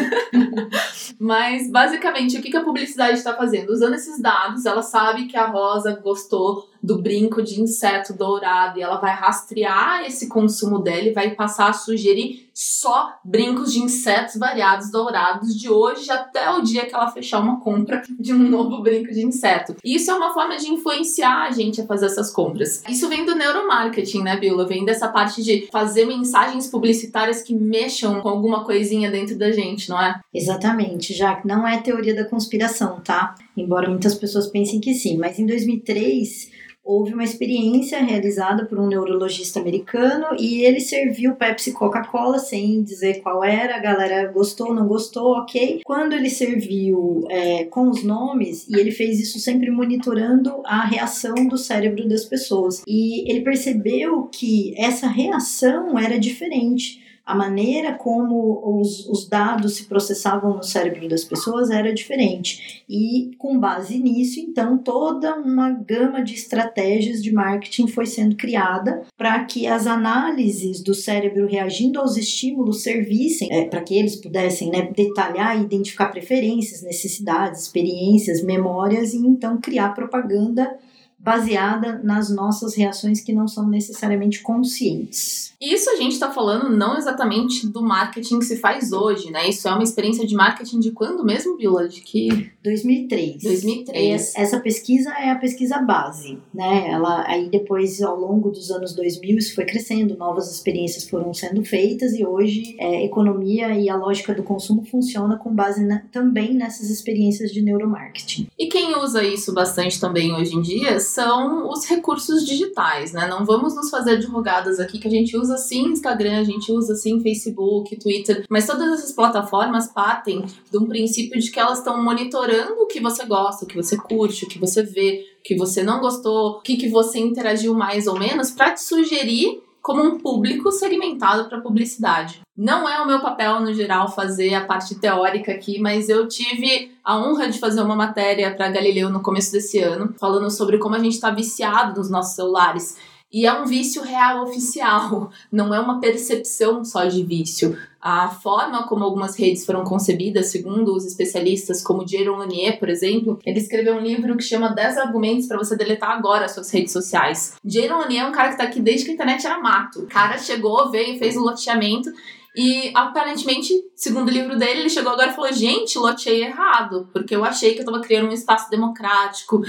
C: Mas, basicamente, o que que a publicidade está fazendo? Usando esses dados, ela sabe que a Rosa gostou do brinco de inseto dourado e ela vai rastrear esse consumo dela e vai passar a sugerir só brincos de insetos variados dourados de hoje até o dia que ela fechar uma compra de um novo brinco de inseto. E isso é uma forma de influenciar a gente a fazer essas compras. Isso vem do neuromarketing, né, Biola? Vem dessa parte de fazer mensagens publicitárias que mexam com alguma coisinha dentro da gente, não é?
A: Exatamente, já que não é teoria da conspiração, tá? Embora muitas pessoas pensem que sim. Mas em dois mil e três houve uma experiência realizada por um neurologista americano e ele serviu Pepsi e Coca-Cola sem dizer qual era, a galera gostou, não gostou, ok. Quando ele serviu é, com os nomes, e ele fez isso sempre monitorando a reação do cérebro das pessoas. E ele percebeu que essa reação era diferente. A maneira como os, os dados se processavam no cérebro das pessoas era diferente. E, com base nisso, então, toda uma gama de estratégias de marketing foi sendo criada para que as análises do cérebro reagindo aos estímulos servissem, é, para que eles pudessem, né, detalhar e identificar preferências, necessidades, experiências, memórias e, então, criar propaganda baseada nas nossas reações que não são necessariamente conscientes.
C: Isso a gente está falando não exatamente do marketing que se faz hoje, né? Isso é uma experiência de marketing de quando mesmo, Biola? De que?
A: dois mil e três.
C: dois mil e três.
A: Essa pesquisa é a pesquisa base, né? Ela, aí depois, ao longo dos anos dois mil, isso foi crescendo, novas experiências foram sendo feitas e hoje é, economia e a lógica do consumo funciona com base na, também nessas experiências de neuromarketing.
C: E quem usa isso bastante também hoje em dia são os recursos digitais, né? Não vamos nos fazer de rogadas aqui, que a gente usa sim Instagram, a gente usa sim Facebook, Twitter, mas todas essas plataformas partem de um princípio de que elas estão monitorando o que você gosta, o que você curte, o que você vê, o que você não gostou, o que, que você interagiu mais ou menos, para te sugerir como um público segmentado para publicidade. Não é o meu papel, no geral, fazer a parte teórica aqui, mas eu tive a honra de fazer uma matéria para Galileu no começo desse ano, falando sobre como a gente está viciado nos nossos celulares. E é um vício real oficial, não é uma percepção só de vício. A forma como algumas redes foram concebidas, segundo os especialistas, como Jaron Lanier, por exemplo, ele escreveu um livro que chama dez argumentos para você deletar agora as suas redes sociais. Jaron Lanier é um cara que tá aqui desde que a internet era mato. O cara chegou, veio, fez o loteamento e, aparentemente, segundo o livro dele, ele chegou agora e falou: gente, loteei errado, porque eu achei que eu tava criando um espaço democrático,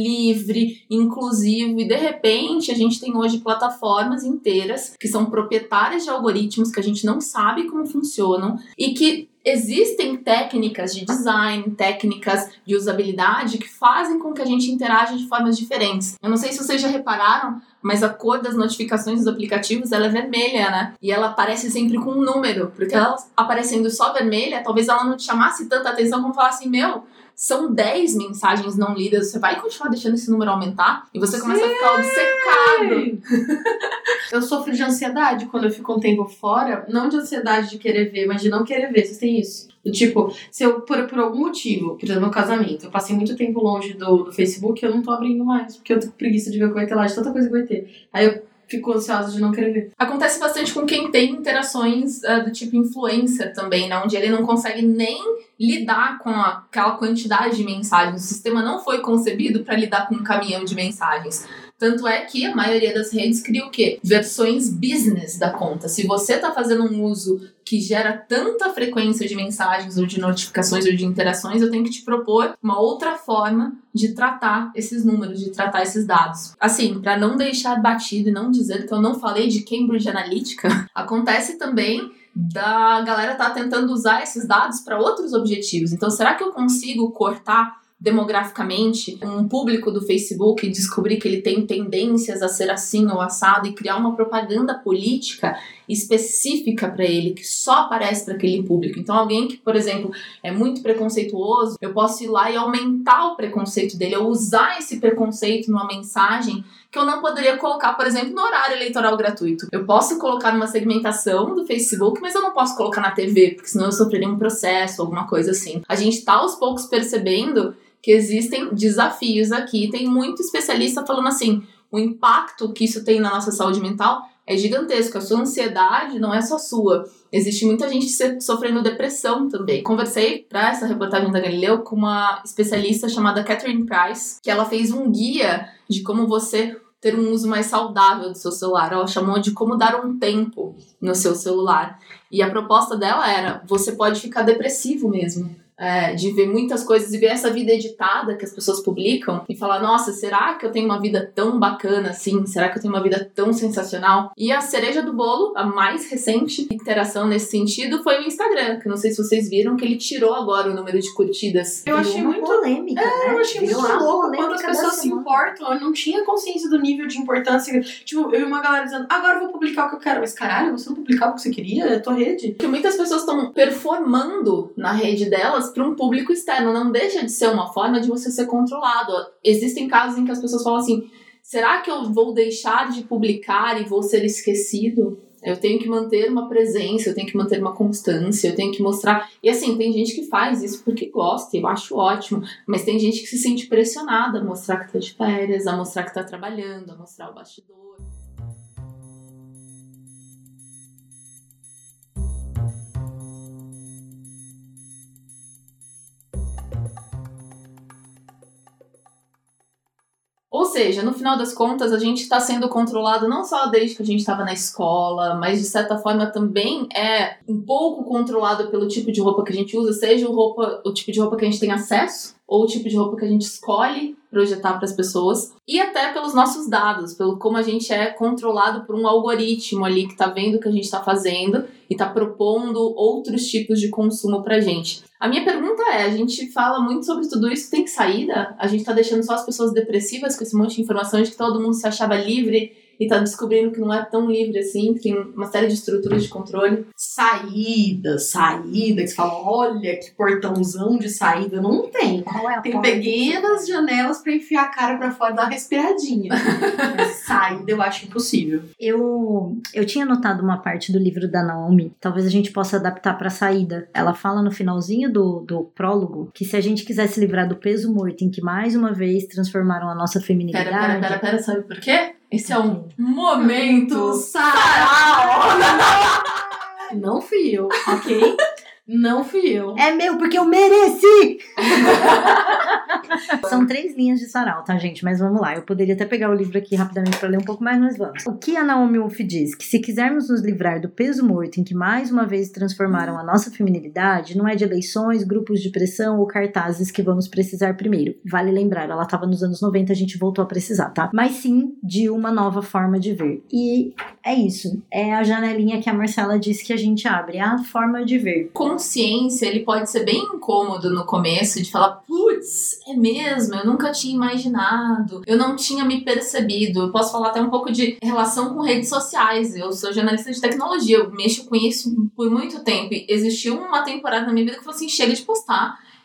C: livre, inclusivo, e de repente a gente tem hoje plataformas inteiras que são proprietárias de algoritmos que a gente não sabe como funcionam e que existem técnicas de design, técnicas de usabilidade que fazem com que a gente interaja de formas diferentes. Eu não sei se vocês já repararam, mas a cor das notificações dos aplicativos, ela é vermelha, né? E ela aparece sempre com um número, porque ela aparecendo só vermelha, talvez ela não te chamasse tanta atenção como falar assim: meu, são dez mensagens não lidas, você vai continuar deixando esse número aumentar e você começa Sim. a ficar obcecado.
B: Eu sofro de ansiedade quando eu fico um tempo fora, não de ansiedade de querer ver, mas de não querer ver. Vocês têm isso? Tipo, se eu, por, por algum motivo, por exemplo, meu casamento, eu passei muito tempo longe do, do Facebook, eu não tô abrindo mais, porque eu tô com preguiça de ver o que vai ter lá, de tanta coisa que vai ter. Aí eu fico ansiosa de não querer ver.
C: Acontece bastante com quem tem interações uh, do tipo influencer também, né? Onde ele não consegue nem lidar com a, aquela quantidade de mensagens. O sistema não foi concebido para lidar com um caminhão de mensagens. Tanto é que a maioria das redes cria o quê? Versões business da conta. Se você está fazendo um uso que gera tanta frequência de mensagens ou de notificações ou de interações, eu tenho que te propor uma outra forma de tratar esses números, de tratar esses dados. Assim, para não deixar batido e não dizer que eu não falei de Cambridge Analytica, acontece também da galera tá tentando usar esses dados para outros objetivos. Então, será que eu consigo cortar demograficamente um público do Facebook e descobrir que ele tem tendências a ser assim ou assado e criar uma propaganda política específica para ele, que só aparece para aquele público? Então alguém que, por exemplo, é muito preconceituoso, eu posso ir lá e aumentar o preconceito dele, ou usar esse preconceito numa mensagem que eu não poderia colocar, por exemplo, no horário eleitoral gratuito. Eu posso colocar numa segmentação do Facebook, mas eu não posso colocar na T V, porque senão eu sofreria um processo, alguma coisa assim. A gente tá aos poucos percebendo que existem desafios aqui. Tem muito especialista falando assim, o impacto que isso tem na nossa saúde mental é gigantesco. A sua ansiedade não é só sua. Existe muita gente sofrendo depressão também. Conversei para essa reportagem da Galileu com uma especialista chamada Catherine Price, que ela fez um guia de como você ter um uso mais saudável do seu celular. Ela chamou de como dar um tempo no seu celular. E a proposta dela era, você pode ficar depressivo mesmo. É, de ver muitas coisas e ver essa vida editada que as pessoas publicam e falar, nossa, será que eu tenho uma vida tão bacana assim? Será que eu tenho uma vida tão sensacional? E a cereja do bolo, a mais recente interação nesse sentido, foi o Instagram, que não sei se vocês viram, que ele tirou agora o número de curtidas.
B: Eu achei muito
A: polêmica,
B: é,
A: né?
B: eu achei Virou muito louco quando as pessoas se importam. Eu não tinha consciência do nível de importância. Tipo, eu e uma galera dizendo, agora eu vou publicar o que eu quero. Mas caralho, você não publicava o que você queria? É a tua rede.
C: Porque muitas pessoas estão performando na rede delas para um público externo. Não deixa de ser uma forma de você ser controlado. Existem casos em que as pessoas falam assim, será que eu vou deixar de publicar e vou ser esquecido? Eu tenho que manter uma presença, eu tenho que manter uma constância, eu tenho que mostrar... E assim, tem gente que faz isso porque gosta, eu acho ótimo, mas tem gente que se sente pressionada a mostrar que tá de férias, a mostrar que tá trabalhando, a mostrar o bastidor. Ou seja, no final das contas, a gente está sendo controlado não só desde que a gente estava na escola, mas de certa forma também é um pouco controlado pelo tipo de roupa que a gente usa, seja o, roupa, o tipo de roupa que a gente tem acesso, ou o tipo de roupa que a gente escolhe projetar para as pessoas, e até pelos nossos dados, pelo como a gente é controlado por um algoritmo ali que está vendo o que a gente está fazendo e está propondo outros tipos de consumo para a gente. A minha pergunta é, a gente fala muito sobre tudo isso, tem saída? A gente está deixando só as pessoas depressivas com esse monte de informação de que todo mundo se achava livre e tá descobrindo que não é tão livre assim, que tem uma série de estruturas de controle.
B: Saída, saída, que você fala, olha que portãozão de saída, não tem.
A: Qual é a
B: tem pequenas janelas pra enfiar a cara pra fora e dar uma respiradinha. Mas saída eu acho impossível.
A: Eu, eu tinha notado uma parte do livro da Naomi, talvez a gente possa adaptar pra saída. Ela fala no finalzinho do, do prólogo que se a gente quiser se livrar do peso morto em que mais uma vez transformaram a nossa feminilidade...
C: Pera, pera, pera, pera, sabe por quê? Esse é um momento
B: sarau! Não fui eu, ok? Não fui eu.
A: É meu, porque eu mereci! São três linhas de sarau, tá, gente? Mas vamos lá. Eu poderia até pegar o livro aqui rapidamente pra ler um pouco mais, mas vamos. O que a Naomi Wolf diz? Que se quisermos nos livrar do peso morto em que mais uma vez transformaram a nossa feminilidade, não é de eleições, grupos de pressão ou cartazes que vamos precisar primeiro. Vale lembrar, ela tava nos anos noventa, a gente voltou a precisar, tá? Mas sim de uma nova forma de ver. E é isso. É a janelinha que a Marcela disse que a gente abre. É a forma de ver.
C: Consciência, ele pode ser bem incômodo no começo, de falar, putz, é mesmo, eu nunca tinha imaginado, eu não tinha me percebido. Eu posso falar até um pouco de relação com redes sociais. Eu sou jornalista de tecnologia, eu mexo com isso por muito tempo. E existiu uma temporada na minha vida que eu falei assim, chega de postar.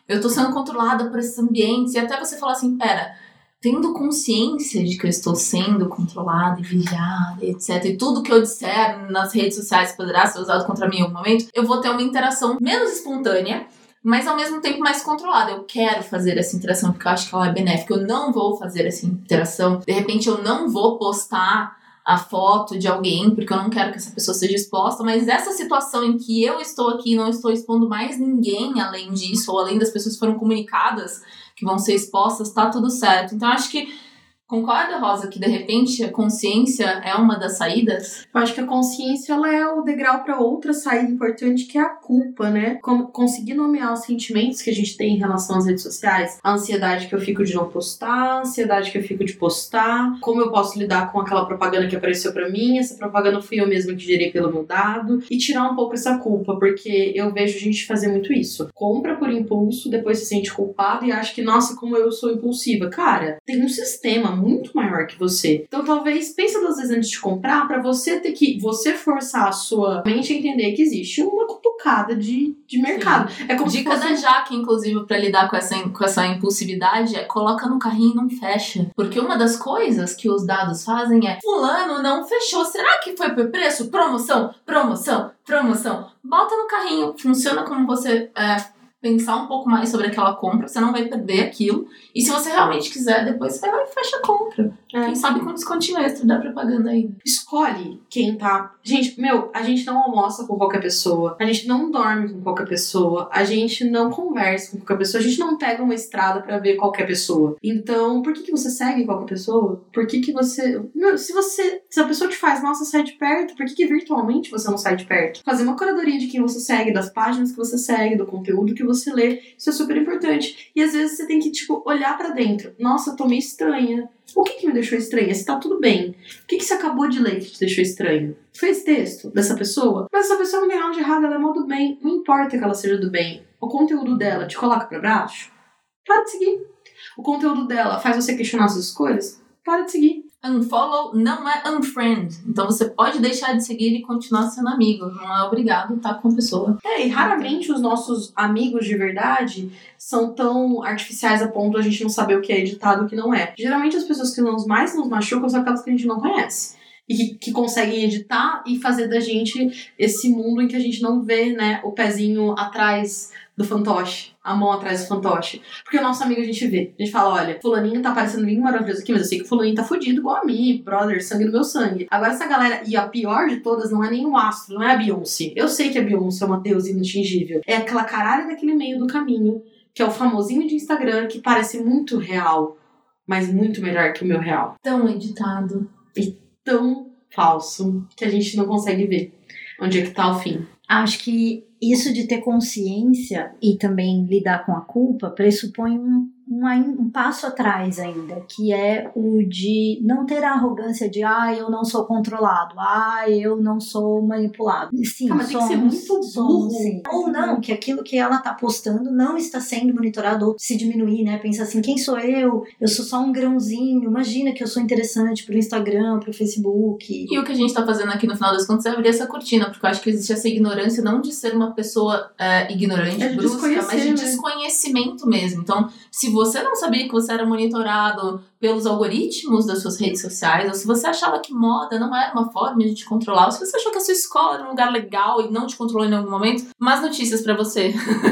C: eu tô sendo controlada por esses ambientes, e até você falar assim, pera, tendo consciência de que eu estou sendo controlada e vigiada, etcétera, e tudo que eu disser nas redes sociais poderá ser usado contra mim em algum momento, eu vou ter uma interação menos espontânea, mas ao mesmo tempo mais controlada. Eu quero fazer essa interação porque eu acho que ela é benéfica. Eu não vou fazer essa interação. De repente eu não vou postar a foto de alguém porque eu não quero que essa pessoa seja exposta, mas essa situação em que eu estou aqui e não estou expondo mais ninguém além disso, ou além das pessoas que foram comunicadas que vão ser expostas, tá tudo certo. Então acho que concorda, Rosa, que de repente a consciência é uma das saídas?
B: Eu acho que a consciência ela é o degrau para outra saída importante, que é a culpa, né? Como conseguir nomear os sentimentos que a gente tem em relação às redes sociais. A ansiedade que eu fico de não postar, a ansiedade que eu fico de postar, como eu posso lidar com aquela propaganda que apareceu para mim, essa propaganda fui eu mesma que gerei pelo meu dado, e tirar um pouco essa culpa, porque eu vejo gente fazer muito isso. Compra por impulso, depois se sente culpado e acha que, nossa, como eu sou impulsiva. Cara, tem um sistema muito maior que você. Então talvez pensa duas vezes antes de comprar, pra você ter que você forçar a sua mente a entender que existe uma cutucada de, de mercado.
C: Sim.
B: É como
C: Dica
B: se fosse...
C: da Jaque, inclusive, pra lidar com essa, com essa impulsividade é coloca no carrinho e não fecha. Porque uma das coisas que os dados fazem é fulano não fechou. Será que foi por preço? Promoção, promoção, promoção. Bota no carrinho. Funciona como você... É, pensar um pouco mais sobre aquela compra, você não vai perder aquilo. E se você realmente quiser, depois você vai lá e fecha a compra. É. Quem sabe com descontinho extra da propaganda aí.
B: Escolhe quem tá... Gente, meu, a gente não almoça com qualquer pessoa. A gente não dorme com qualquer pessoa. A gente não conversa com qualquer pessoa. A gente não pega uma estrada pra ver qualquer pessoa. Então, por que que você segue qualquer pessoa? Por que que você... Meu, se você... Se a pessoa te faz mal, você sai de perto. Por que que virtualmente você não sai de perto? Fazer uma curadoria de quem você segue, das páginas que você segue, do conteúdo que você você lê, isso é super importante. E às vezes você tem que, tipo, olhar pra dentro. Nossa, eu tô meio estranha. O que que me deixou estranha? Se tá tudo bem. O que que você acabou de ler que te deixou estranho? Foi esse texto dessa pessoa? Mas essa pessoa não tem nada de errado, ela é mal do bem. Não importa que ela seja do bem. O conteúdo dela te coloca pra baixo? Para de seguir. O conteúdo dela faz você questionar suas escolhas? Para de seguir.
C: Unfollow não é unfriend. Então você pode deixar de seguir e continuar sendo amigo. Não é obrigado a estar com a pessoa.
B: É, e raramente os nossos amigos de verdade são tão artificiais a ponto de a gente não saber o que é editado e o que não é. Geralmente as pessoas que nos, mais nos machucam são aquelas que a gente não conhece. E que, que conseguem editar e fazer da gente esse mundo em que a gente não vê, né, o pezinho atrás do fantoche, a mão atrás do fantoche. Porque o nosso amigo a gente vê. A gente fala, olha, fulaninho tá parecendo lindo, maravilhoso aqui, mas eu sei que fulaninho tá fudido igual a mim, brother, sangue do meu sangue. Agora essa galera, e a pior de todas, não é nem o astro, não é a Beyoncé. Eu sei que a Beyoncé é uma deusa inatingível. É aquela caralho daquele meio do caminho, que é o famosinho de Instagram, que parece muito real, mas muito melhor que o meu real.
C: Tão editado.
B: E tão falso que a gente não consegue ver onde é que tá o fim.
A: Acho que isso de ter consciência e também lidar com a culpa pressupõe um, um, um passo atrás ainda, que é o de não ter a arrogância de ah, eu não sou controlado, ah, eu não sou manipulado. Sim,
B: ah, mas
A: somos,
B: tem que ser muito burro.
A: Sim. Ou não, que aquilo que ela tá postando não está sendo monitorado, ou se diminuir, né? Pensa assim, quem sou eu? Eu sou só um grãozinho, imagina que eu sou interessante pro Instagram, pro Facebook.
C: E o que a gente tá fazendo aqui no final das contas é abrir essa cortina, porque eu acho que existe essa ignorância não de ser uma pessoa é, ignorante, é de brusca, mas de né? desconhecimento mesmo. Então, se você não sabia que você era monitorado pelos algoritmos das suas redes sociais, ou se você achava que moda não era uma forma de te controlar, ou se você achou que a sua escola era um lugar legal e não te controlou em algum momento, más notícias pra você.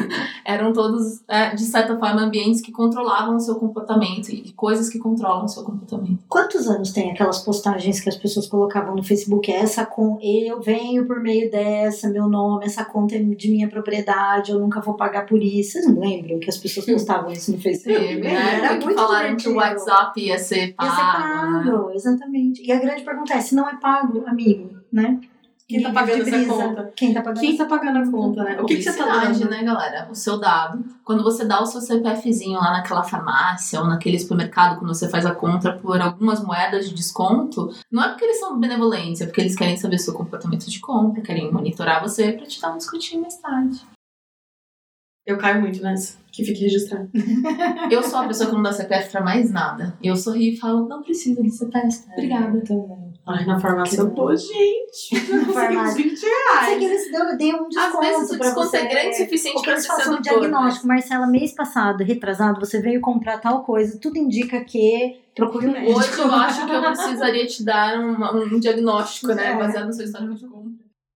C: Eram todos, é, de certa forma, ambientes que controlavam o seu comportamento e coisas que controlam o seu comportamento.
A: Quantos anos tem aquelas postagens que as pessoas colocavam no Facebook? Essa com eu venho por meio dessa, meu nome, essa conta é de minha propriedade, eu nunca vou pagar por isso. Vocês não lembram que as pessoas postavam isso no Facebook?
C: Sim, né? Era muito falaram que o WhatsApp ia ser pago.
A: Ia ser pago, né? Exatamente. E a grande pergunta é, se não é pago, amigo, né?
B: Quem tá pagando essa conta?
A: Quem tá pagando,
B: Quem tá pagando a conta, né? O que, que você tá dando?
C: Né, galera? O seu dado. Quando você dá o seu CPFzinho lá naquela farmácia ou naquele supermercado, quando você faz a compra por algumas moedas de desconto, não é porque eles são benevolentes, é porque eles querem saber o seu comportamento de compra, querem monitorar você pra te dar um descontinho mais tarde.
B: Eu caio muito nessa, que fique registrado.
C: Eu sou a pessoa que não dá C P F pra mais nada. Eu sorrio e falo, não precisa de C P F, obrigada.
A: É, também.
B: Ai, na farmácia eu tô, gente.
A: Na farmácia.
B: vinte
A: Isso
B: reais.
A: aqui eles dão, dei um desconto.
C: Às vezes o
A: pra
C: desconto
A: você.
C: é grande o suficiente
A: Porque
C: pra
A: eles
C: ser
A: façam um
C: sedutor.
A: diagnóstico. Marcela, mês passado, retrasado, você veio comprar tal coisa, tudo indica que procure um médico.
C: Hoje eu acho que eu precisaria te dar um, um diagnóstico, né?
A: É.
C: Baseado no seu histórico de compra.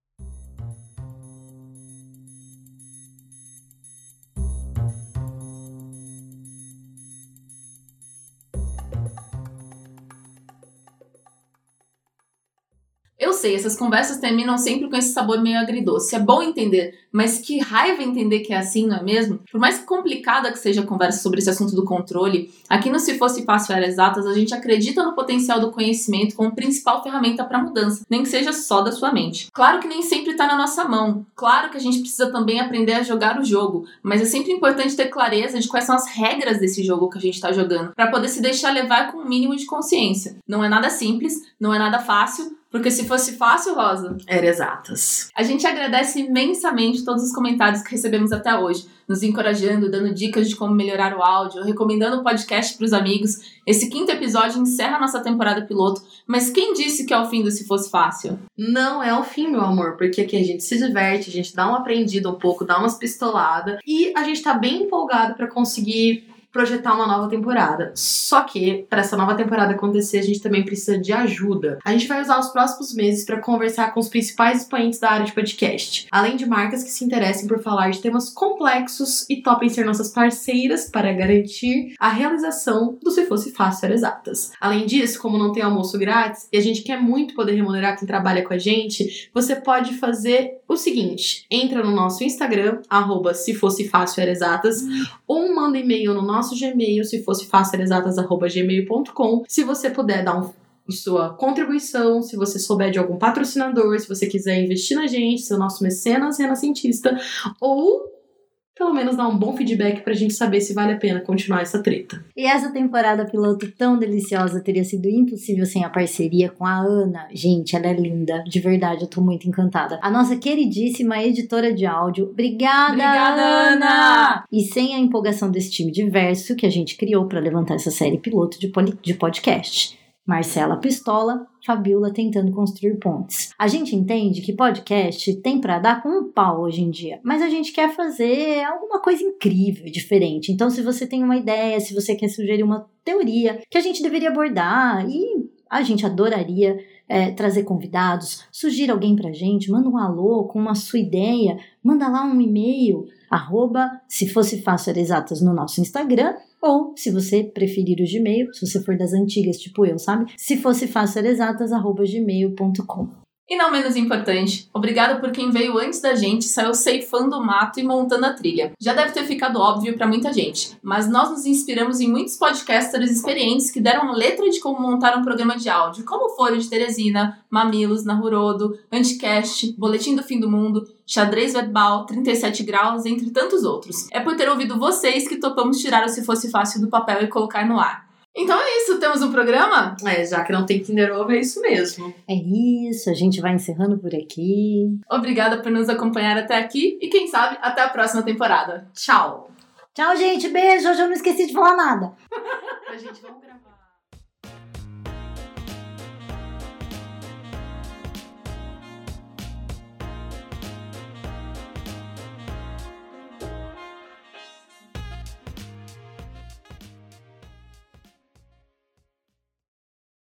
C: Eu sei, essas conversas terminam sempre com esse sabor meio agridoce. É bom entender, mas que raiva entender que é assim, não é mesmo? Por mais complicada que seja a conversa sobre esse assunto do controle, aqui no Se Fosse Fácil Era Exatas, a gente acredita no potencial do conhecimento como principal ferramenta para mudança, nem que seja só da sua mente. Claro que nem sempre está na nossa mão, claro que a gente precisa também aprender a jogar o jogo, mas é sempre importante ter clareza de quais são as regras desse jogo que a gente está jogando, para poder se deixar levar com um mínimo de consciência. Não é nada simples, não é nada fácil, porque se fosse fácil, Rosa,
B: Era exatas.
C: a gente agradece imensamente todos os comentários que recebemos até hoje, nos encorajando, dando dicas de como melhorar o áudio, recomendando o podcast para os amigos. Esse quinto episódio encerra a nossa temporada piloto, mas quem disse que é o fim do Se Fosse Fácil?
B: Não é o fim, meu amor, porque aqui a gente se diverte, a gente dá uma aprendida um pouco, dá umas pistoladas e a gente tá bem empolgado pra conseguir projetar uma nova temporada. Só que, para essa nova temporada acontecer, a gente também precisa de ajuda. A gente vai usar os próximos meses para conversar com os principais expoentes da área de podcast, além de marcas que se interessem por falar de temas complexos e topem ser nossas parceiras para garantir a realização do Se Fosse Fácil Era Exatas. Além disso, como não tem almoço grátis e a gente quer muito poder remunerar quem trabalha com a gente, você pode fazer o seguinte: entra no nosso Instagram, arroba Se Fosse Fácil Era Exatas, ou manda e-mail no nosso Gmail, se fosse fácil era exatas arroba gmail ponto com. Se você puder dar um, sua contribuição, se você souber de algum patrocinador, se você quiser investir na gente, ser o nosso mecenas renascentista, ou pelo menos dar um bom feedback pra gente saber se vale a pena continuar essa treta.
A: E essa temporada piloto tão deliciosa teria sido impossível sem a parceria com a Ana. Gente, ela é linda. De verdade, eu tô muito encantada. A nossa queridíssima editora de áudio. Obrigada,
C: Obrigada,
A: Ana!
C: Ana!
A: E sem a empolgação desse time diverso que a gente criou pra levantar essa série piloto de, poli- de podcast. Marcela pistola, Fabiola tentando construir pontes. A gente entende que podcast tem pra dar com um pau hoje em dia, mas a gente quer fazer alguma coisa incrível, diferente. Então, se você tem uma ideia, se você quer sugerir uma teoria que a gente deveria abordar, e a gente adoraria é, trazer convidados, sugira alguém pra gente, manda um alô com uma sua ideia, manda lá um e-mail, arroba se fosse fácil era exatas no nosso Instagram, ou, se você preferir o Gmail, se você for das antigas, tipo eu, sabe? Se fosse fácil era exatas, arroba gmail ponto com.
C: E não menos importante, obrigada por quem veio antes da gente, saiu ceifando o mato e montando a trilha. Já deve ter ficado óbvio pra muita gente, mas nós nos inspiramos em muitos podcasters experientes que deram letra de como montar um programa de áudio, como foram de Teresina, Mamilos, Naruhodo, Anticast, Boletim do Fim do Mundo, Xadrez Verbal, trinta e sete graus, entre tantos outros. É por ter ouvido vocês que topamos tirar o Se Fosse Fácil do papel e colocar no ar. Então é isso, temos um programa?
B: É, já que não tem Kinder Ovo, é isso mesmo.
A: É isso, a gente vai encerrando por aqui.
C: Obrigada por nos acompanhar até aqui e quem sabe até a próxima temporada.
B: Tchau!
A: Tchau, gente, beijo. Hoje eu não esqueci de falar nada.
B: A gente, vamos gravar.